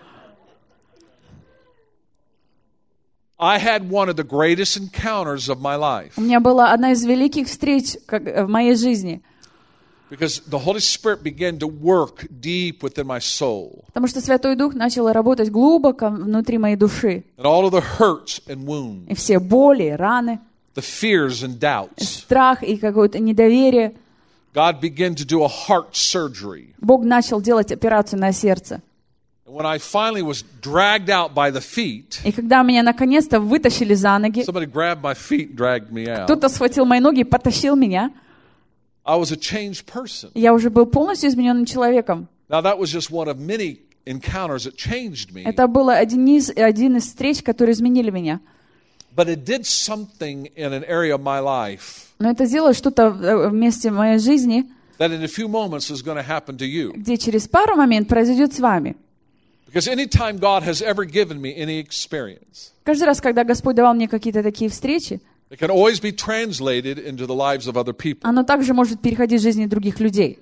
I had one of the greatest encounters of my life У меня была одна из великих встреч как, в моей жизни. because the Holy Spirit began to work deep within my soul, Потому что Святой Дух начал работать глубоко внутри моей души. and all of the hurts and wounds, И все боли, раны, the fears and doubts. страх и какое-то недоверие. God began to do a heart surgery. Бог начал делать операцию на сердце. And when I finally was dragged out by the feet, И когда меня наконец-то вытащили за ноги, somebody grabbed my feet and dragged me out. кто-то схватил мои ноги и потащил меня, I was a changed person. я уже был полностью измененным человеком. Now that was just one of many encounters that changed me. Это был один из, один из встреч, которые изменили меня. But it did something in an area of my life Но это сделало что-то в в месте моей жизни, that in a few moments is going to happen to you. где через пару моментов произойдет с вами. Because anytime God has ever given me any experience, Каждый раз, когда Господь давал мне какие-то такие встречи, it can always be translated into the lives of other people. оно также может переходить в жизни других людей.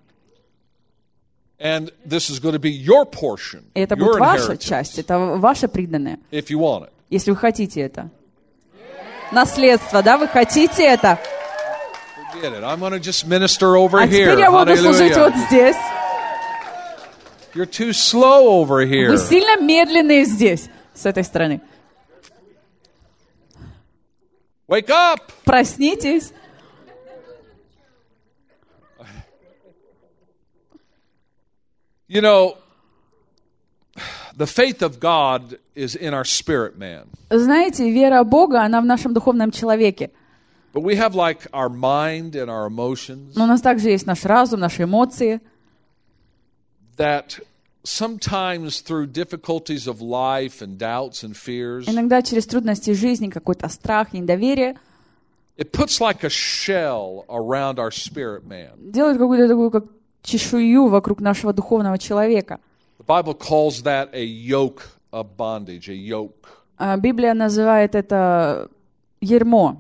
And this is going to be your portion, И это your будет ваша inheritance, часть, это ваше приданное, if you want it. если вы хотите это. Наследство, да, вы хотите это? Forget it. I'm going to just minister over А here. теперь я буду служить вот Hallelujah. здесь. You're too slow over here. Вы сильно медленные здесь, с этой стороны. Wake up! Проснитесь. You know, the faith of God is in our spirit, man. Знаете, вера Бога, она в нашем духовном человеке. But we have like our mind and our emotions Но у нас также есть наш разум, наши эмоции. that sometimes through difficulties of life and doubts and fears, Иногда через трудности жизни, какой-то страх, недоверие it puts like a shell around our spirit, man. делают какую-то такую как чешую вокруг нашего духовного человека. The Bible calls that a yoke of bondage, a yoke. А Библия называет это ярмо.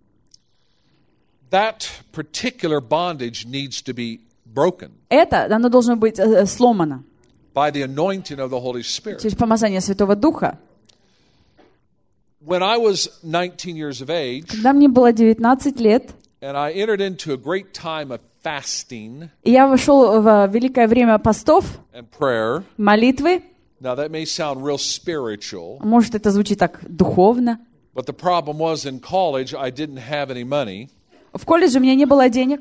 That particular bondage needs to be broken Это, оно должно быть э, сломано by the anointing of the Holy Spirit. через помазание Святого Духа. When I was nineteen years of age, Когда мне было девятнадцать лет, and I entered into a great time of fasting и я вошел в великое время постов, and prayer. молитвы. Now that may sound real spiritual, Может, это звучит так духовно. but the problem was in college I didn't have any money, В колледже у меня не было денег,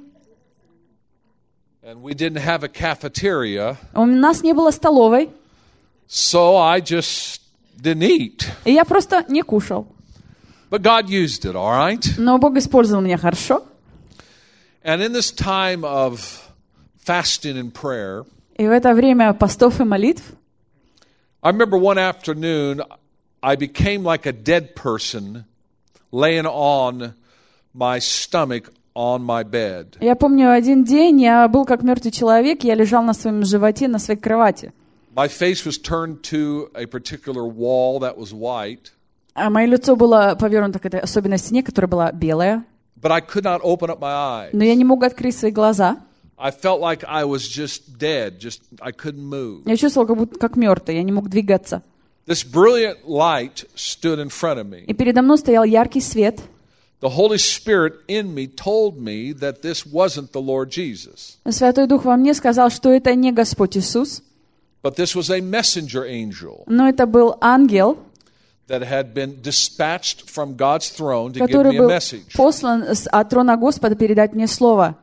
and we didn't have a cafeteria, у нас не было столовой, so I just didn't eat. и я просто не кушал. But God used it, all right? Но Бог использовал меня хорошо. And in this time of fasting and prayer, И в это время постов и молитв I remember one afternoon I became like a dead person laying on my stomach on my bed. я помню, один день я был как мертвый человек, я лежал на своем животе, на своей кровати. My face was turned to a particular wall that was white, А мое лицо было повернуто к этой особенной стене, которая была белая. but I could not open up my eyes. Но я не мог открыть свои глаза. I felt like I was just dead, just I couldn't move. Я чувствовал, как будто как мертвый, я не мог двигаться. This brilliant light stood in front of me. И передо мной стоял яркий свет. The Holy Spirit in me told me that this wasn't the Lord Jesus, Святой Дух во мне сказал, что это не Господь Иисус, but this was a messenger angel но это был ангел, that had been dispatched from God's throne to give который me a был message. послан с- от трона Господа передать мне слово.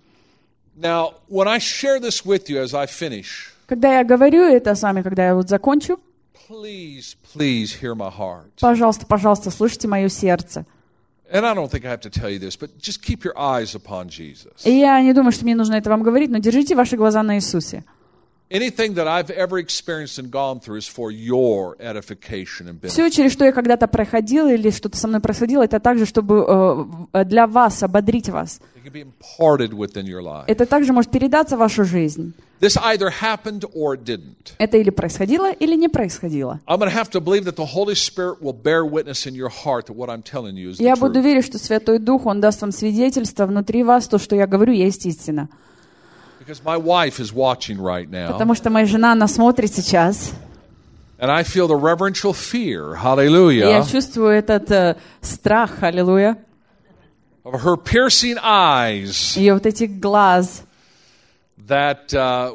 Now, when I share this with you as I finish, Когда я говорю это с вами, когда я вот закончу, please, please hear my heart. пожалуйста, пожалуйста, слушайте мое сердце. And I don't think I have to tell you this, but just keep your eyes upon Jesus. И я не думаю, что мне нужно это вам говорить, но держите ваши глаза на Иисусе. Anything that I've ever experienced and gone through is for your edification and benefit. Все, через что я когда-то проходила или что-то со мной происходило, это также, чтобы э, для вас, ободрить вас. It can be imparted within your life. Это также может передаться в вашу жизнь. This either happened or it didn't. Это или происходило, или не происходило. I'm going to have to believe that the Holy Spirit will bear witness in your heart that what I'm telling you is the Я буду truth. верить, что Святой Дух, Он даст вам свидетельство внутри вас, то, что я говорю, есть истина. Because my wife is watching right now, Потому что моя жена, она смотрит сейчас, and I feel the reverential fear, и я hallelujah, чувствую этот э, страх, аллилуйя, of her piercing eyes ее вот этих глаз, that uh,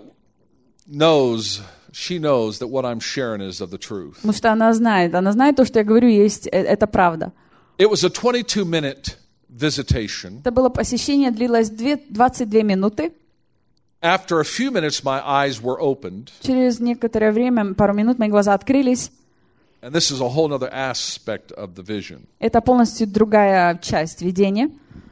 knows, she knows that what I'm sharing is of the truth. потому что она знает, она знает то, что я говорю, есть, э, это правда. It was a twenty-two minute visitation. Это было посещение, длилось две- двадцать две минуты. After a few minutes, my eyes were opened, Через некоторое время, пару минут, мои глаза открылись. and this is a whole other aspect of the vision. Это полностью другая часть видения.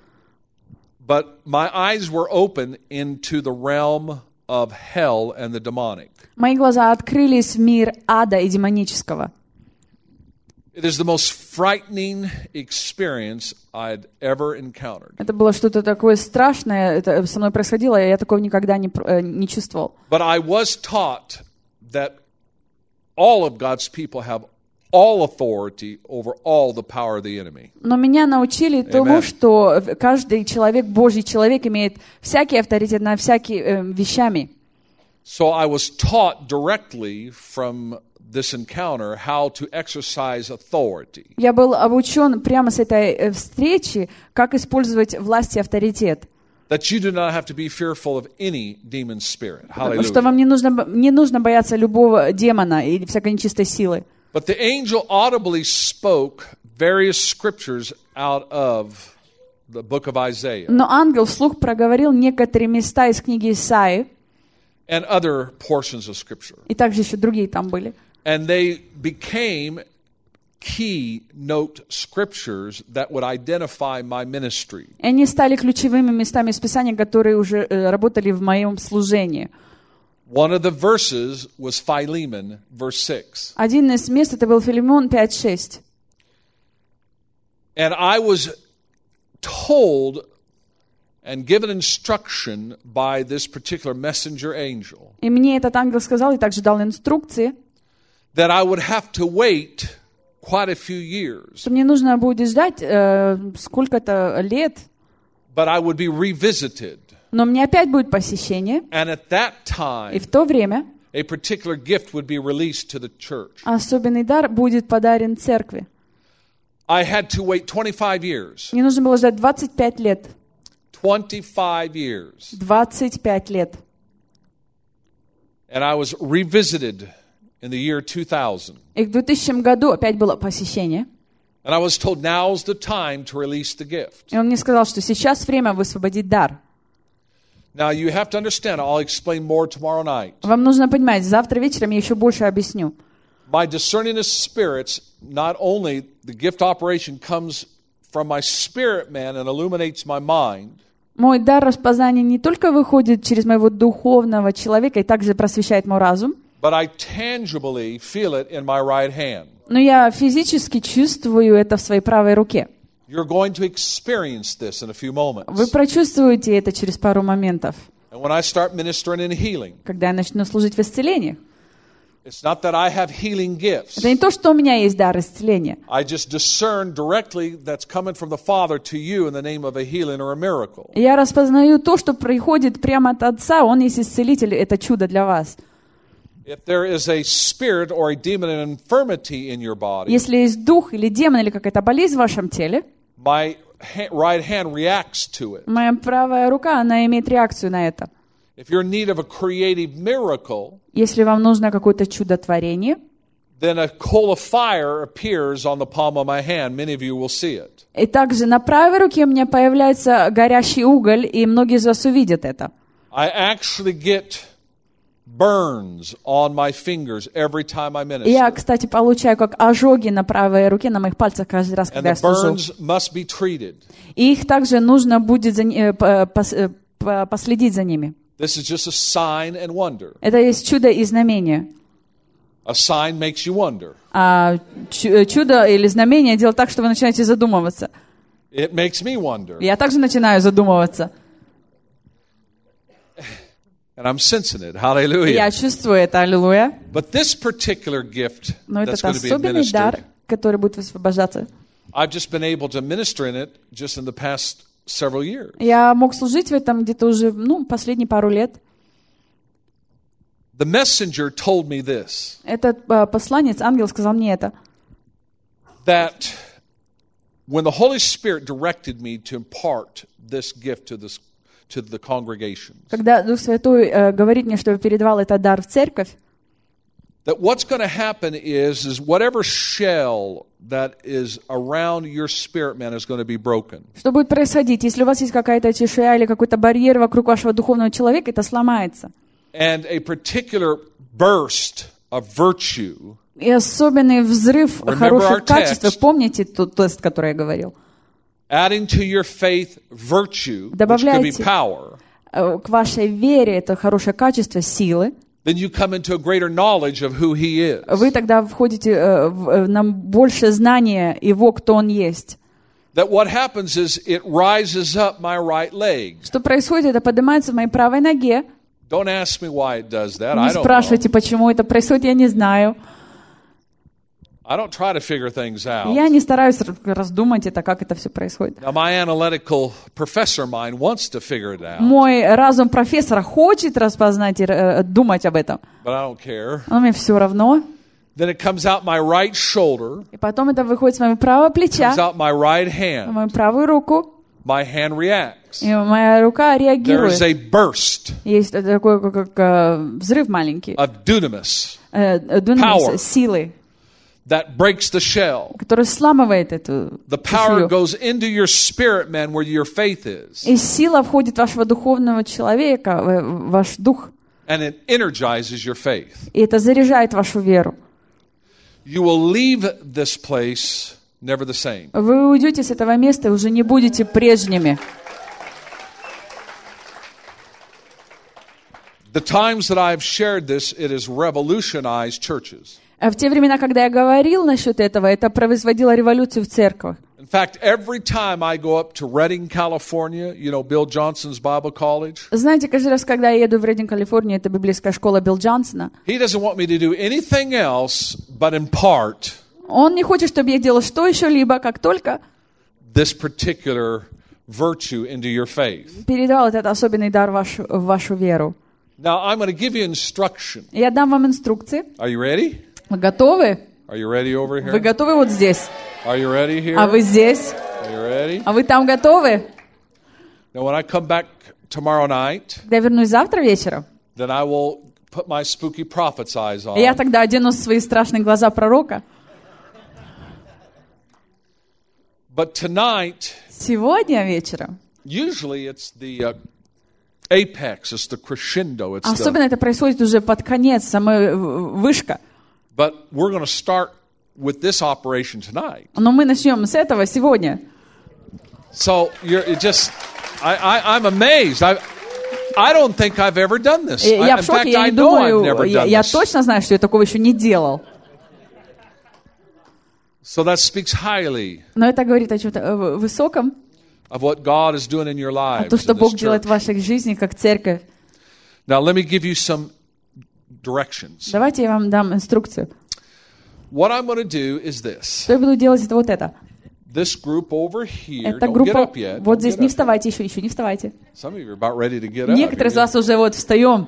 But my eyes were open into the realm of hell and the demonic. Мои глаза открылись в мир ада и демонического. It is the most frightening experience I'd ever encountered. Это было что-то такое страшное, это со мной происходило, и я такого никогда не, не чувствовал. But I was taught that all of God's people have all authority over all the power of the enemy. Но меня научили тому, что каждый человек, Божий человек, имеет всякий авторитет над всякими э, вещами. So I was taught directly from this encounter how to exercise authority. Я был обучен прямо с этой встречи, как использовать власть и авторитет. That you do not have to be fearful of any demon spirit. Hallelujah. Что вам не нужно, не нужно бояться любого демона или всякой нечистой силы. But the angel audibly spoke various scriptures out of the book of Isaiah. Но ангел вслух проговорил некоторые места из книги Исаии. And other portions of scripture. И также еще другие там были. And they became key note scriptures that would identify my ministry. И они стали ключевыми местами из Писания, которые уже э, работали в моем служении. One of the verses was Philemon, verse six. Один из мест это был Филимон пять шесть. And I was told and given instruction by this particular messenger angel. И мне этот ангел сказал и также дал инструкции, that I would have to wait quite a few years. Что мне нужно будет ждать э, сколько-то лет. But I would be revisited. Но мне опять будет посещение. And at that time, и в то время a particular gift would be released to the church. Особенный дар будет подарен церкви. I had to wait twenty-five years. Мне нужно было ждать двадцать пять лет. twenty-five years. двадцать пять лет. And I was revisited in the year two thousand. И в двухтысячном году опять было посещение. And I was told now's the time to release the gift. И он мне сказал, что сейчас время высвободить дар. Now you have to understand, I'll explain more tomorrow night. Вам нужно понимать, завтра вечером я еще больше объясню. My discerning of spirits, not only the gift operation comes from my spirit man and illuminates my mind. Мой дар распознания не только выходит через моего духовного человека и также просвещает мой разум, but I tangibly feel it in my right hand. Но я физически чувствую это в своей правой руке. You're going to experience this in a few moments. Вы прочувствуете это через пару моментов. And when I start ministering in healing, когда я начну служить в исцелении. It's not that I have healing gifts. Это не то, что у меня есть дар исцеления. I just discern directly that's coming from the Father to you in the name of a healing or a miracle. Я распознаю то, что приходит прямо от Отца. Он есть исцелитель, это чудо для вас. If there is a spirit or a demon and infirmity in your body, если есть дух или демон или какая-то болезнь в вашем теле, my ha- right hand reacts to it. Моя правая рука, она имеет реакцию на это. If you're in need of a creative miracle, если вам нужно какое-то чудотворение, then a coal of fire appears on the palm of my hand. Many of you will see it. И также на правой руке у меня появляется горящий уголь, и многие из вас увидят это. I actually get burns on my fingers every time I minister. Я, кстати, получаю как ожоги на правой руке, на моих пальцах каждый раз, когда я служу. And the burns must be treated. И их также нужно будет за, э, пос, э, последить за ними. This is just a sign and wonder. Это есть чудо и знамение. A sign makes you wonder. А чудо или знамение делает так, что вы начинаете задумываться. It makes me wonder. Я также начинаю задумываться. And I'm sensing it. Hallelujah. Я чувствую это, аллилуйя. But this particular gift Но that's этот going to be особенный дар, administered, который будет высвобождаться. I've just been able to minister in it just in the past several years. Я мог служить в этом где-то уже, ну, последние пару лет. The messenger told me this. Этот uh, посланец, ангел, сказал мне это. That when the Holy Spirit directed me to impart this gift to this to the congregation. Когда Дух Святой uh, говорит мне, что я передавал этот дар в церковь. That what's going to happen is, is whatever shell that is around your spirit man is going to be broken. Что будет происходить, если у вас есть какая-то чешуя или какой-то барьер вокруг вашего духовного человека, это сломается. And a particular burst of virtue. И особенный взрыв хороших качеств. Помните тот тест, который я говорил? Adding to your faith virtue, which could be Добавляйте power. к вашей вере это хорошее качество, силы. then you come into a greater knowledge of who He is. Вы тогда входите э, в, э, на большее знание Его, кто Он есть. That what happens is it rises up my right leg. Что происходит? Это поднимается в моей правой ноге. Don't ask me why it does that. Не I don't know. спрашивайте, почему это происходит, я не знаю. I don't try to figure things out. Я не стараюсь раздумать это, как это все происходит. Now, my analytical professor mind wants to figure it out, Мой разум профессора хочет распознать и э, думать об этом. but I don't care. Но мне все равно. Then it comes out my right shoulder, И потом это выходит с моего правого плеча, comes out my right в hand. мою правую руку, My hand reacts. и моя рука There is реагирует. a burst Есть такой как, как, э, взрыв маленький, of dunamis э, э, дунаmis, Power. силы, that breaks the shell. который сламывает эту The power чешую. goes into your spirit, man, where your faith is, И сила входит в вашего духовного человека, в ваш дух, and it energizes your faith. и это заряжает вашу веру. You will leave this place never the same. Вы уйдете с этого места и уже не будете прежними. The times that I've shared this, it has revolutionized churches. А в те времена, когда я говорил насчет этого, это производило революцию в церквах. In fact, every time I go up to Redding, California, you know, Bill Johnson's Bible College, Знаете, каждый раз, когда я еду в Рединг, Калифорнию, это библейская школа Билл Джонсона, he doesn't want me to do anything else but impart он не хочет, чтобы я делал что еще-либо, как только this particular virtue into your faith. передавал этот особенный дар в вашу, в вашу веру. Now, I'm going to give you instruction. Я дам вам инструкции. Are you ready? Вы готовы? Are you ready over Вы here? готовы вот здесь? Are you ready here? А вы здесь? Are you ready? А вы там готовы? Now, when I come back tomorrow night, Когда я вернусь завтра вечером, then I will put my spooky prophet's eyes on. я тогда одену свои страшные глаза пророка. But tonight, Сегодня вечером, usually it's the uh, apex, it's the crescendo, it's особенно the, это происходит уже под конец, самая э, вышка. but we're going to start with this operation tonight. Но мы начнем с этого сегодня. So you're it just, I, I, I'm amazed. I, I don't think I've ever done this. Я I, я in в шоке, fact, я I не know I've думаю, never я, done я this. точно знаю, что я такого еще не делал. So that speaks highly Но это говорит о чем-то э, высоком, of what God is doing in your о lives том, что in this Бог делает в church. вашей жизни, как церковь. Now let me give you some directions. Давайте я вам дам инструкцию. What I'm going to do is this. Что я буду делать, это вот это. This group over here, Эта don't get группа, up yet. вот don't здесь get не up yet. вставайте еще, еще не вставайте. Some of you are about ready to get up. Некоторые из вас уже вот встаем.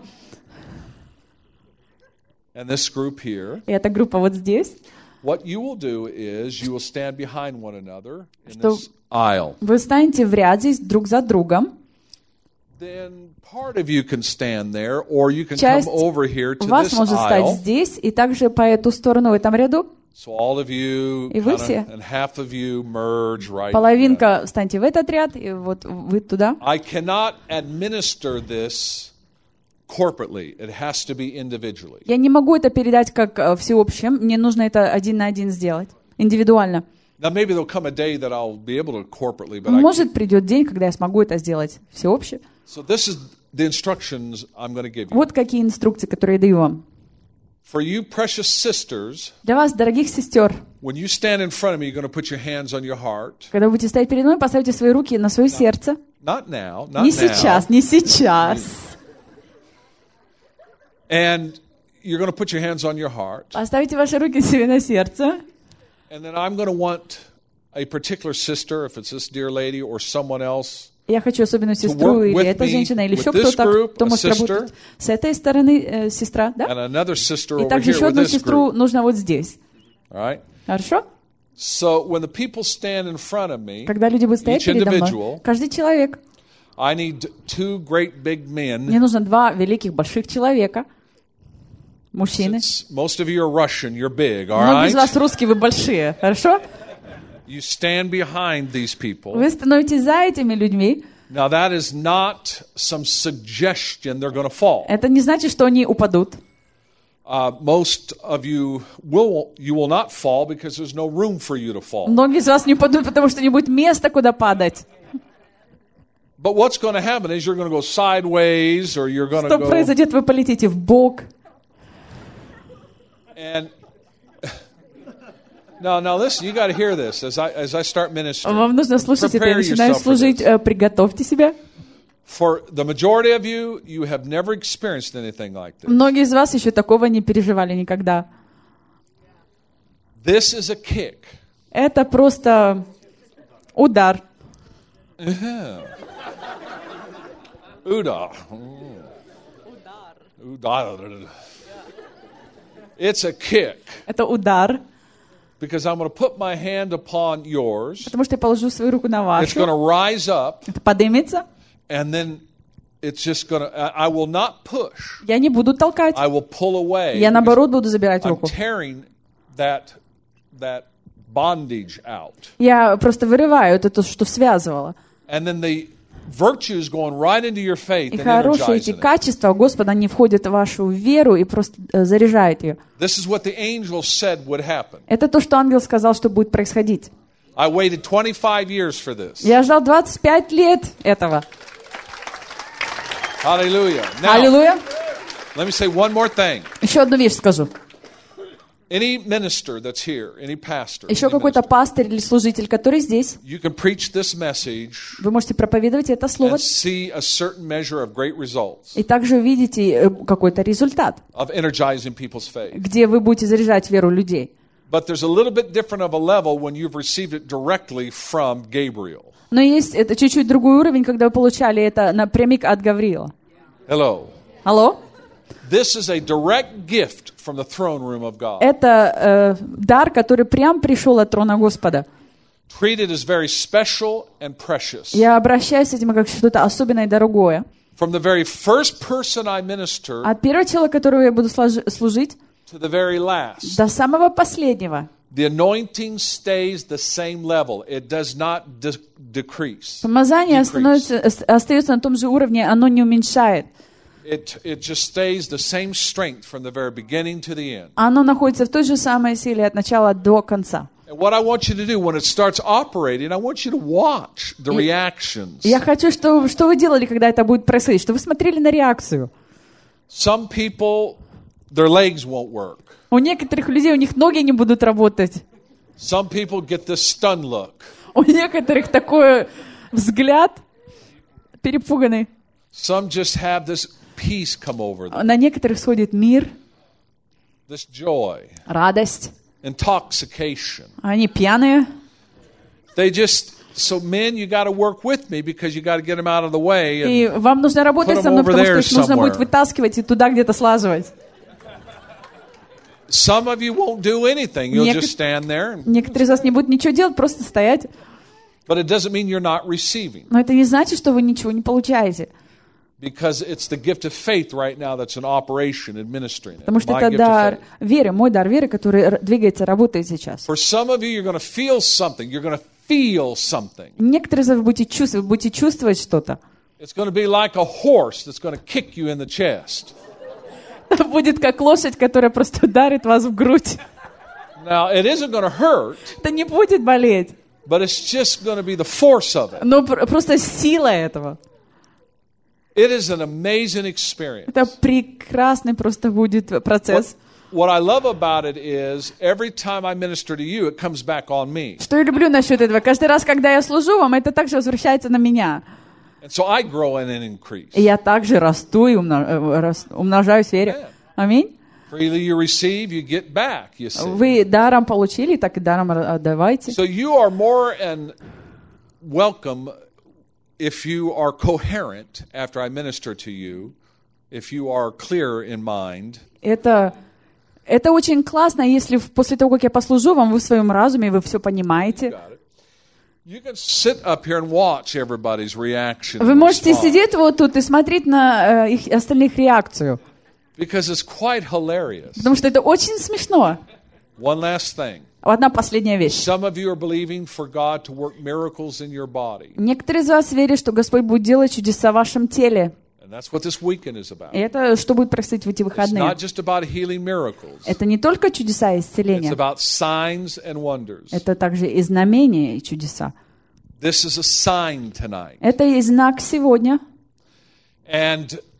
And this group here, И эта группа вот здесь. what you will do is you will stand behind one another in Что- this aisle. Вы станете в ряд здесь друг за другом. Then part of you can stand there, or you can Часть come over here to вас this может стать aisle. здесь и также по эту сторону в этом ряду. So all of you, И вы kinda, все. and half of you merge right. together. Половинка встаньте в этот ряд, и вот вы туда. I cannot administer this corporately. It has to be individually. Я не могу это передать как э, всеобщем. Мне нужно это один на один сделать, индивидуально. Now maybe there'll come a day that I'll be able to corporately, but I Может, придет день, когда я смогу это сделать всеобще. So this is the instructions I'm going to give you. Вот какие инструкции, которые я даю вам. For you precious sisters, Для вас, дорогих сестер, when you stand in front of me, you're going to put your hands on your heart. когда вы будете стоять передо мной, поставьте свои руки на свое сердце. Not now, not Не now. сейчас, не сейчас. And you're going to put your hands on your heart. Поставите ваши руки себе на сердце. And then I'm going to want a particular sister, if it's this dear lady or someone else, Я хочу особенную сестру, work или with эта me, женщина, или with еще this кто-то, group, кто a может sister, работать. С этой стороны э, сестра, да? and another sister И over также here еще with одну this сестру group. нужно вот здесь. All right? Хорошо? So when the people stand in front of me, Когда люди будут стоять each передо мной, individual, каждый человек, I need two great big men. мне нужно два великих больших человека, мужчины. Since most of you are Russian, you're big, all Многие из right? вас русские, вы большие, хорошо? You stand behind these people. Вы становитесь за этими людьми. Now that is not some suggestion they're going to fall. Это не значит, что они упадут. Uh, most of you will you will not fall because there's no room for you to fall. Многие из вас не упадут, потому что не будет места, куда падать. But what's going to happen is you're going to go sideways, or you're going to Что go произойдет? Вы полетите в бок, And now, now listen, you got to hear this as I as I start ministering. Вам нужно слушать это. Я Prepare начинаю yourself for служить. this. Э, Приготовьте себя. For the majority of you, you have never experienced anything like this. Многие из вас еще такого не переживали никогда. This is a kick. Это просто удар. Uda. Uda. It's a kick. Это удар. Because I'm going to put my hand upon yours. Потому что я положу свою руку на It's going вашу. to rise up. Это поднимется. And then it's just going to, I will not push. Я не буду толкать. I will pull away. Я наоборот буду забирать I'm руку. tearing that, that bondage out. Я просто вырываю это то, что связывало. And then the virtues going right into your faith И and хорошие эти energizing it. качества Господа, они входят в вашу веру и просто э, заряжают ее. This is what the angel said would happen. Это то, что ангел сказал, что будет происходить. I waited twenty-five years for this. Я ждал двадцать пять лет этого. Hallelujah. Now, Аллилуйя. let me say one more thing. Еще одну вещь скажу. Any minister that's here, any pastor, Еще any какой-то minister, пастырь или служитель, который здесь, you can preach this message вы можете проповедовать это слово, and see a certain measure of great results и также увидите э, какой-то результат, of energizing people's faith. где вы будете заряжать веру людей. But there's a little bit different of a level when you've received it directly from Gabriel. Но есть это чуть-чуть другой уровень, когда вы получали это напрямик от Гавриила. Hello. Алло? This is a direct gift from the throne room of God. Это э, дар, который прям пришел от трона Господа. Treat it as very special and precious. Я обращаюсь с этим как что-то особенное и дорогое. From the very first person I minister От первого человека, которого я буду служи- служить, to the very last, до самого последнего. the anointing stays the same level. It does not de- decrease. Помазание Decrease. становится, ост- остается на том же уровне, оно не уменьшает. It, it just stays the same strength from the very beginning to the end. Оно находится в той же самой силе от начала до конца. And what I want you to do when it starts operating, I want you to watch the И- reactions. Я хочу, что, что вы делали, когда это будет происходить, что вы смотрели на реакцию. Some people, their legs won't work. У некоторых людей, у них ноги не будут работать. Some people get this stun look. У некоторых такой взгляд перепуганный. Some just have this peace come over them, На некоторых сходит мир, this joy, радость. intoxication. Они пьяные. They just, so men, you got to work with me because you got to get them out of the way. And И вам нужно работать put со them мной, over потому что there их нужно будет somewhere. вытаскивать и туда где-то слаживать. some of you won't do anything. You'll Нек- just stand there. Некоторые из вас не будут ничего делать, просто стоять. But it doesn't mean you're not receiving. Но это не значит, что вы ничего не получаете. Because it's the gift of faith right now that's in operation, administering it. Потому что My это gift of дар faith. веры, мой дар веры, который р- двигается, работает сейчас. For some of you, you're going to feel something. You're going to feel something. Некоторые из вас будете чувствовать, вы будете чувствовать что-то. It's going to be like a horse that's going to kick you in the chest. Это будет как лошадь, которая просто ударит вас в грудь. Now, it isn't going to hurt, Это не будет болеть, but it's just going to be the force of it. но пр- просто сила этого. It is an amazing experience. Это прекрасный просто будет What, процесс. what I love about it is every time I minister to you, it comes back on me. Что я люблю насчет этого? Каждый раз, когда я служу вам, это также возвращается на меня. And so I grow and increase. И я также расту и умно- э, рас- умножаюсь в вере. Аминь. Freely you receive, you get back, you see. Вы даром получили, так и даром отдавайте. So you are more and welcome if you are coherent after I minister to you, if you are clear in mind. Это, это очень классно, если в- после того, как я послужу вам, вы в своем разуме, вы все понимаете. Got it. You can sit up here and watch everybody's reaction. Вы and можете respond, сидеть вот тут и смотреть на э, их остальных реакцию, because it's quite hilarious. потому что это очень смешно. One last thing. Одна последняя вещь. Some of you are believing for God to work miracles in your body. Некоторые из вас верят, что Господь будет делать чудеса в вашем теле. And that's what this weekend is about. И это что будет происходить в эти It's выходные? not just about healing miracles. Это не только чудеса и It's исцеления, about signs and wonders. это также и знамения, и чудеса. This is a sign tonight. Это и знак сегодня. And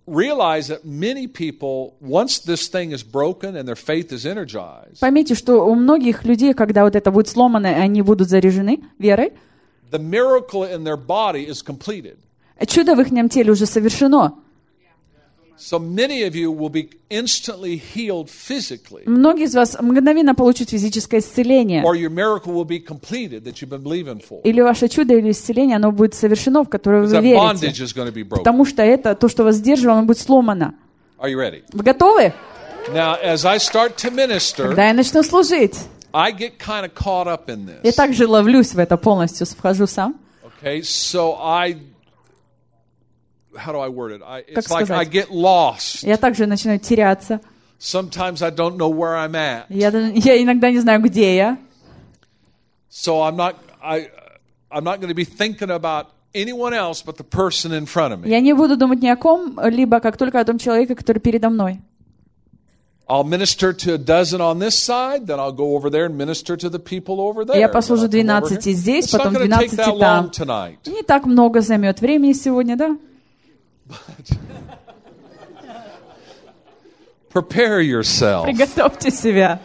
realize that many people, once this thing is broken and their faith is energized, Поймите, что у многих людей, когда вот это будет сломано, и они будут заряжены верой, the miracle in their body is completed. чудо в их теле уже совершено. So many of you will be instantly healed physically. Многие из вас мгновенно получат физическое исцеление. Or your miracle will be completed that you've been believing for. Или ваше чудо или исцеление, оно будет совершено, в которое вы That верите. bondage is going to be broken. Потому что это, то, что вас сдерживало, оно будет сломано. Are you ready? Вы готовы? Now, as I start to minister, Когда я начну служить, I get kind of caught up in я this. также ловлюсь в это полностью, вхожу сам. Okay, so I, how do I word it? I, Как it's like I сказать? get lost. Я также начинаю теряться. Sometimes I don't know where I'm at. Я, я иногда не знаю, где я. So I'm not, I, I'm not going to be thinking about anyone else but the person in front of me. Я не буду думать ни о ком, либо как только о том человеке, который передо мной. I'll minister to a dozen on this side, then I'll go over there and minister to the people over there. Я Then послужу I'll come over двенадцати here. здесь, It's not потом going to take двенадцати that там. long tonight. Не так много займет времени сегодня, да? Prepare yourself. Приготовьте себя.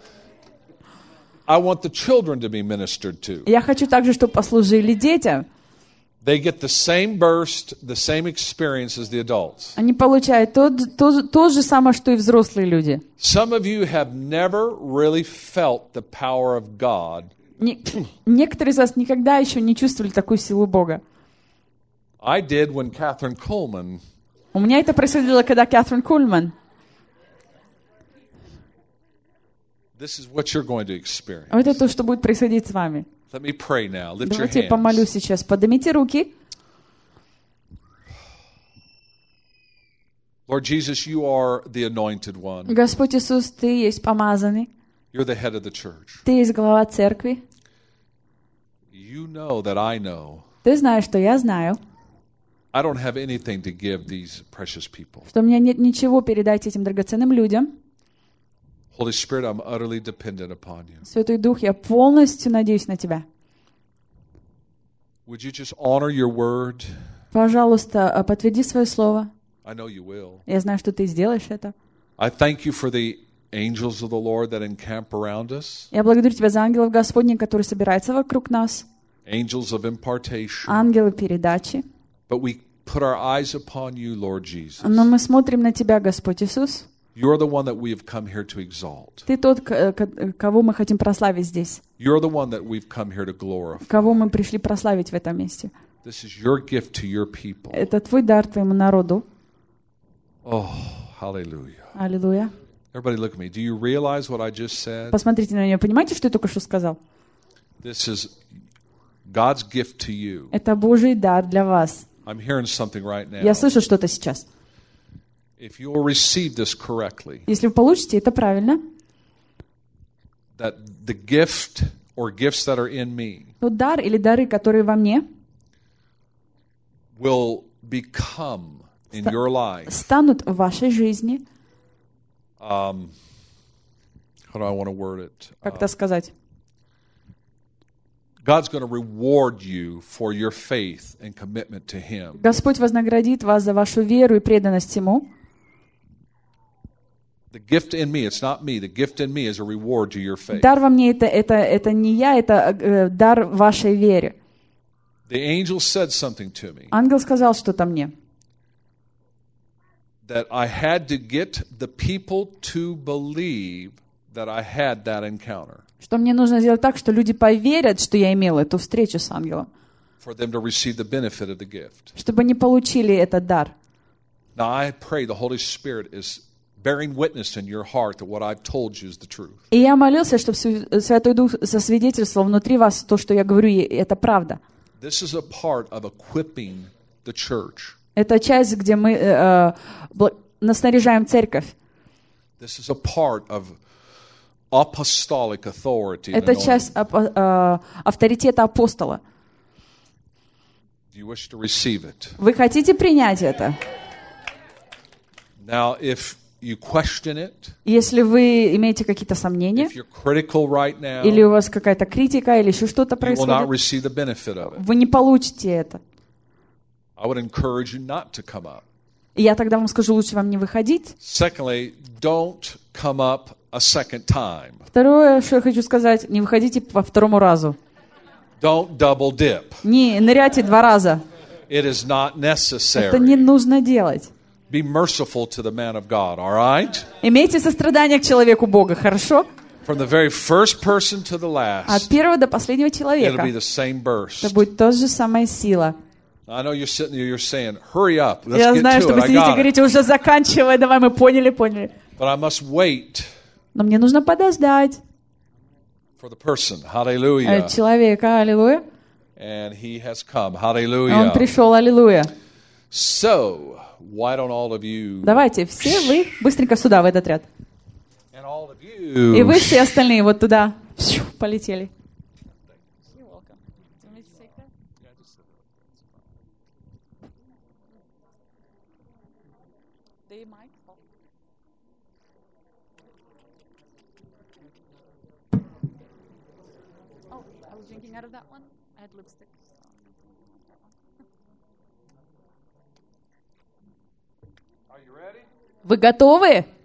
I want the children to be ministered to. Я хочу также, чтобы послужили детям. They get the same burst, the same experience as the adults. Они получают то, то, то же самое, что и взрослые люди. Some of you have never really felt the power of God. Не- некоторые из вас никогда еще не чувствовали такую силу Бога. I did when Catherine Coleman У меня это происходило, когда Кэтрин Кульман. This is what you're going to experience. Вот это то, что будет происходить с вами. Let me pray now. Lift your Давайте я помолю hands. сейчас. Поднимите руки. Lord Jesus, you are the anointed one. Господь Иисус, Ты есть помазанный. You're the head of the church. Ты есть глава церкви. You know that I know. Ты знаешь, что я знаю, I don't have anything to give these precious people. что у меня нет ничего передать этим драгоценным людям. Holy Spirit, I'm utterly dependent upon you. Святой Дух, я полностью надеюсь на Тебя. Would you just honor your word? Пожалуйста, подтверди свое слово. I know you will. Я знаю, что Ты сделаешь это. I thank you for the angels of the Lord that encamp around us. Я благодарю Тебя за ангелов Господних, которые собираются вокруг нас. Angels of impartation. Ангелы передачи. But we put our eyes upon you, Lord Jesus. Но мы смотрим на Тебя, Господь Иисус. You're the one that we have come here to exalt. Ты тот, к- к- кого мы хотим прославить здесь. You're the one that we've come here to glorify. Кого мы пришли прославить в этом месте. This is your gift to your people. Это Твой дар Твоему народу. Oh, hallelujah. Аллилуйя. Everybody look at me. Do you realize what I just said? Посмотрите на меня. Понимаете, что я только что сказал? This is God's gift to you. Это Божий дар для вас. I'm hearing something right now. Я слышу что-то сейчас. If you will receive this correctly, Если вы получите это правильно, that the gift or gifts that are in me то дар или дары, которые во мне, will become in Ста- your life. станут в вашей жизни, Um, how do I want to word it? как это сказать, God's going to reward you for your faith and commitment to Him. Господь вознаградит вас за вашу веру и преданность Ему. The gift in me, it's not me. The gift in me is a reward to your faith. Дар во мне это, это, это не я, это э, дар вашей вере. The angel said something to me Ангел сказал что-то мне, that I had to get the people to believe that I had that encounter что мне нужно сделать так, что люди поверят, что я имел эту встречу с ангелом, for them to receive the benefit of the gift. чтобы они получили этот дар. Now I pray the Holy Spirit is bearing witness in your heart that what I've told you is the truth. И я молился, чтобы Свя- Святой Дух засвидетельствовал внутри вас то, что я говорю, и это правда. This is a part of equipping the church. Это часть, где мы э, э, бл- наснаряжаем церковь. This is a part of apostolic authority. and Это anointing. часть апо- э, авторитета апостола. Do you wish to receive it? Вы хотите принять это? Now, if you question it, Если вы имеете какие-то сомнения, if you're critical right now, или у вас какая-то критика, или еще что-то you will not происходит, receive the benefit of it. вы не получите это. I would encourage you not to come up. И я тогда вам скажу, лучше вам не выходить. Secondly, don't come up a second time. Второе, что я хочу сказать, не выходите по второму разу. Don't double dip. Не ныряйте два раза. It is not Это не necessary. нужно делать. Be merciful to the man of God, all right? Имейте сострадание к человеку Бога, хорошо? From the very first person to the От last, первого до последнего it'll be человека. the same burst. Это будет та же самая сила. I know you're sitting there, you're saying, hurry up, let's Я get знаю, to что it, вы I сидите и got it. говорите, уже заканчивай, давай, мы поняли, поняли. But I must wait Но мне нужно подождать for the person. э, Hallelujah. человека, аллилуйя. And he has come. А Он Hallelujah. пришел, аллилуйя. So, why don't all of you Давайте, все вы быстренько сюда, в этот ряд. and all of И you вы все остальные вот туда Пшу, полетели. Вы готовы?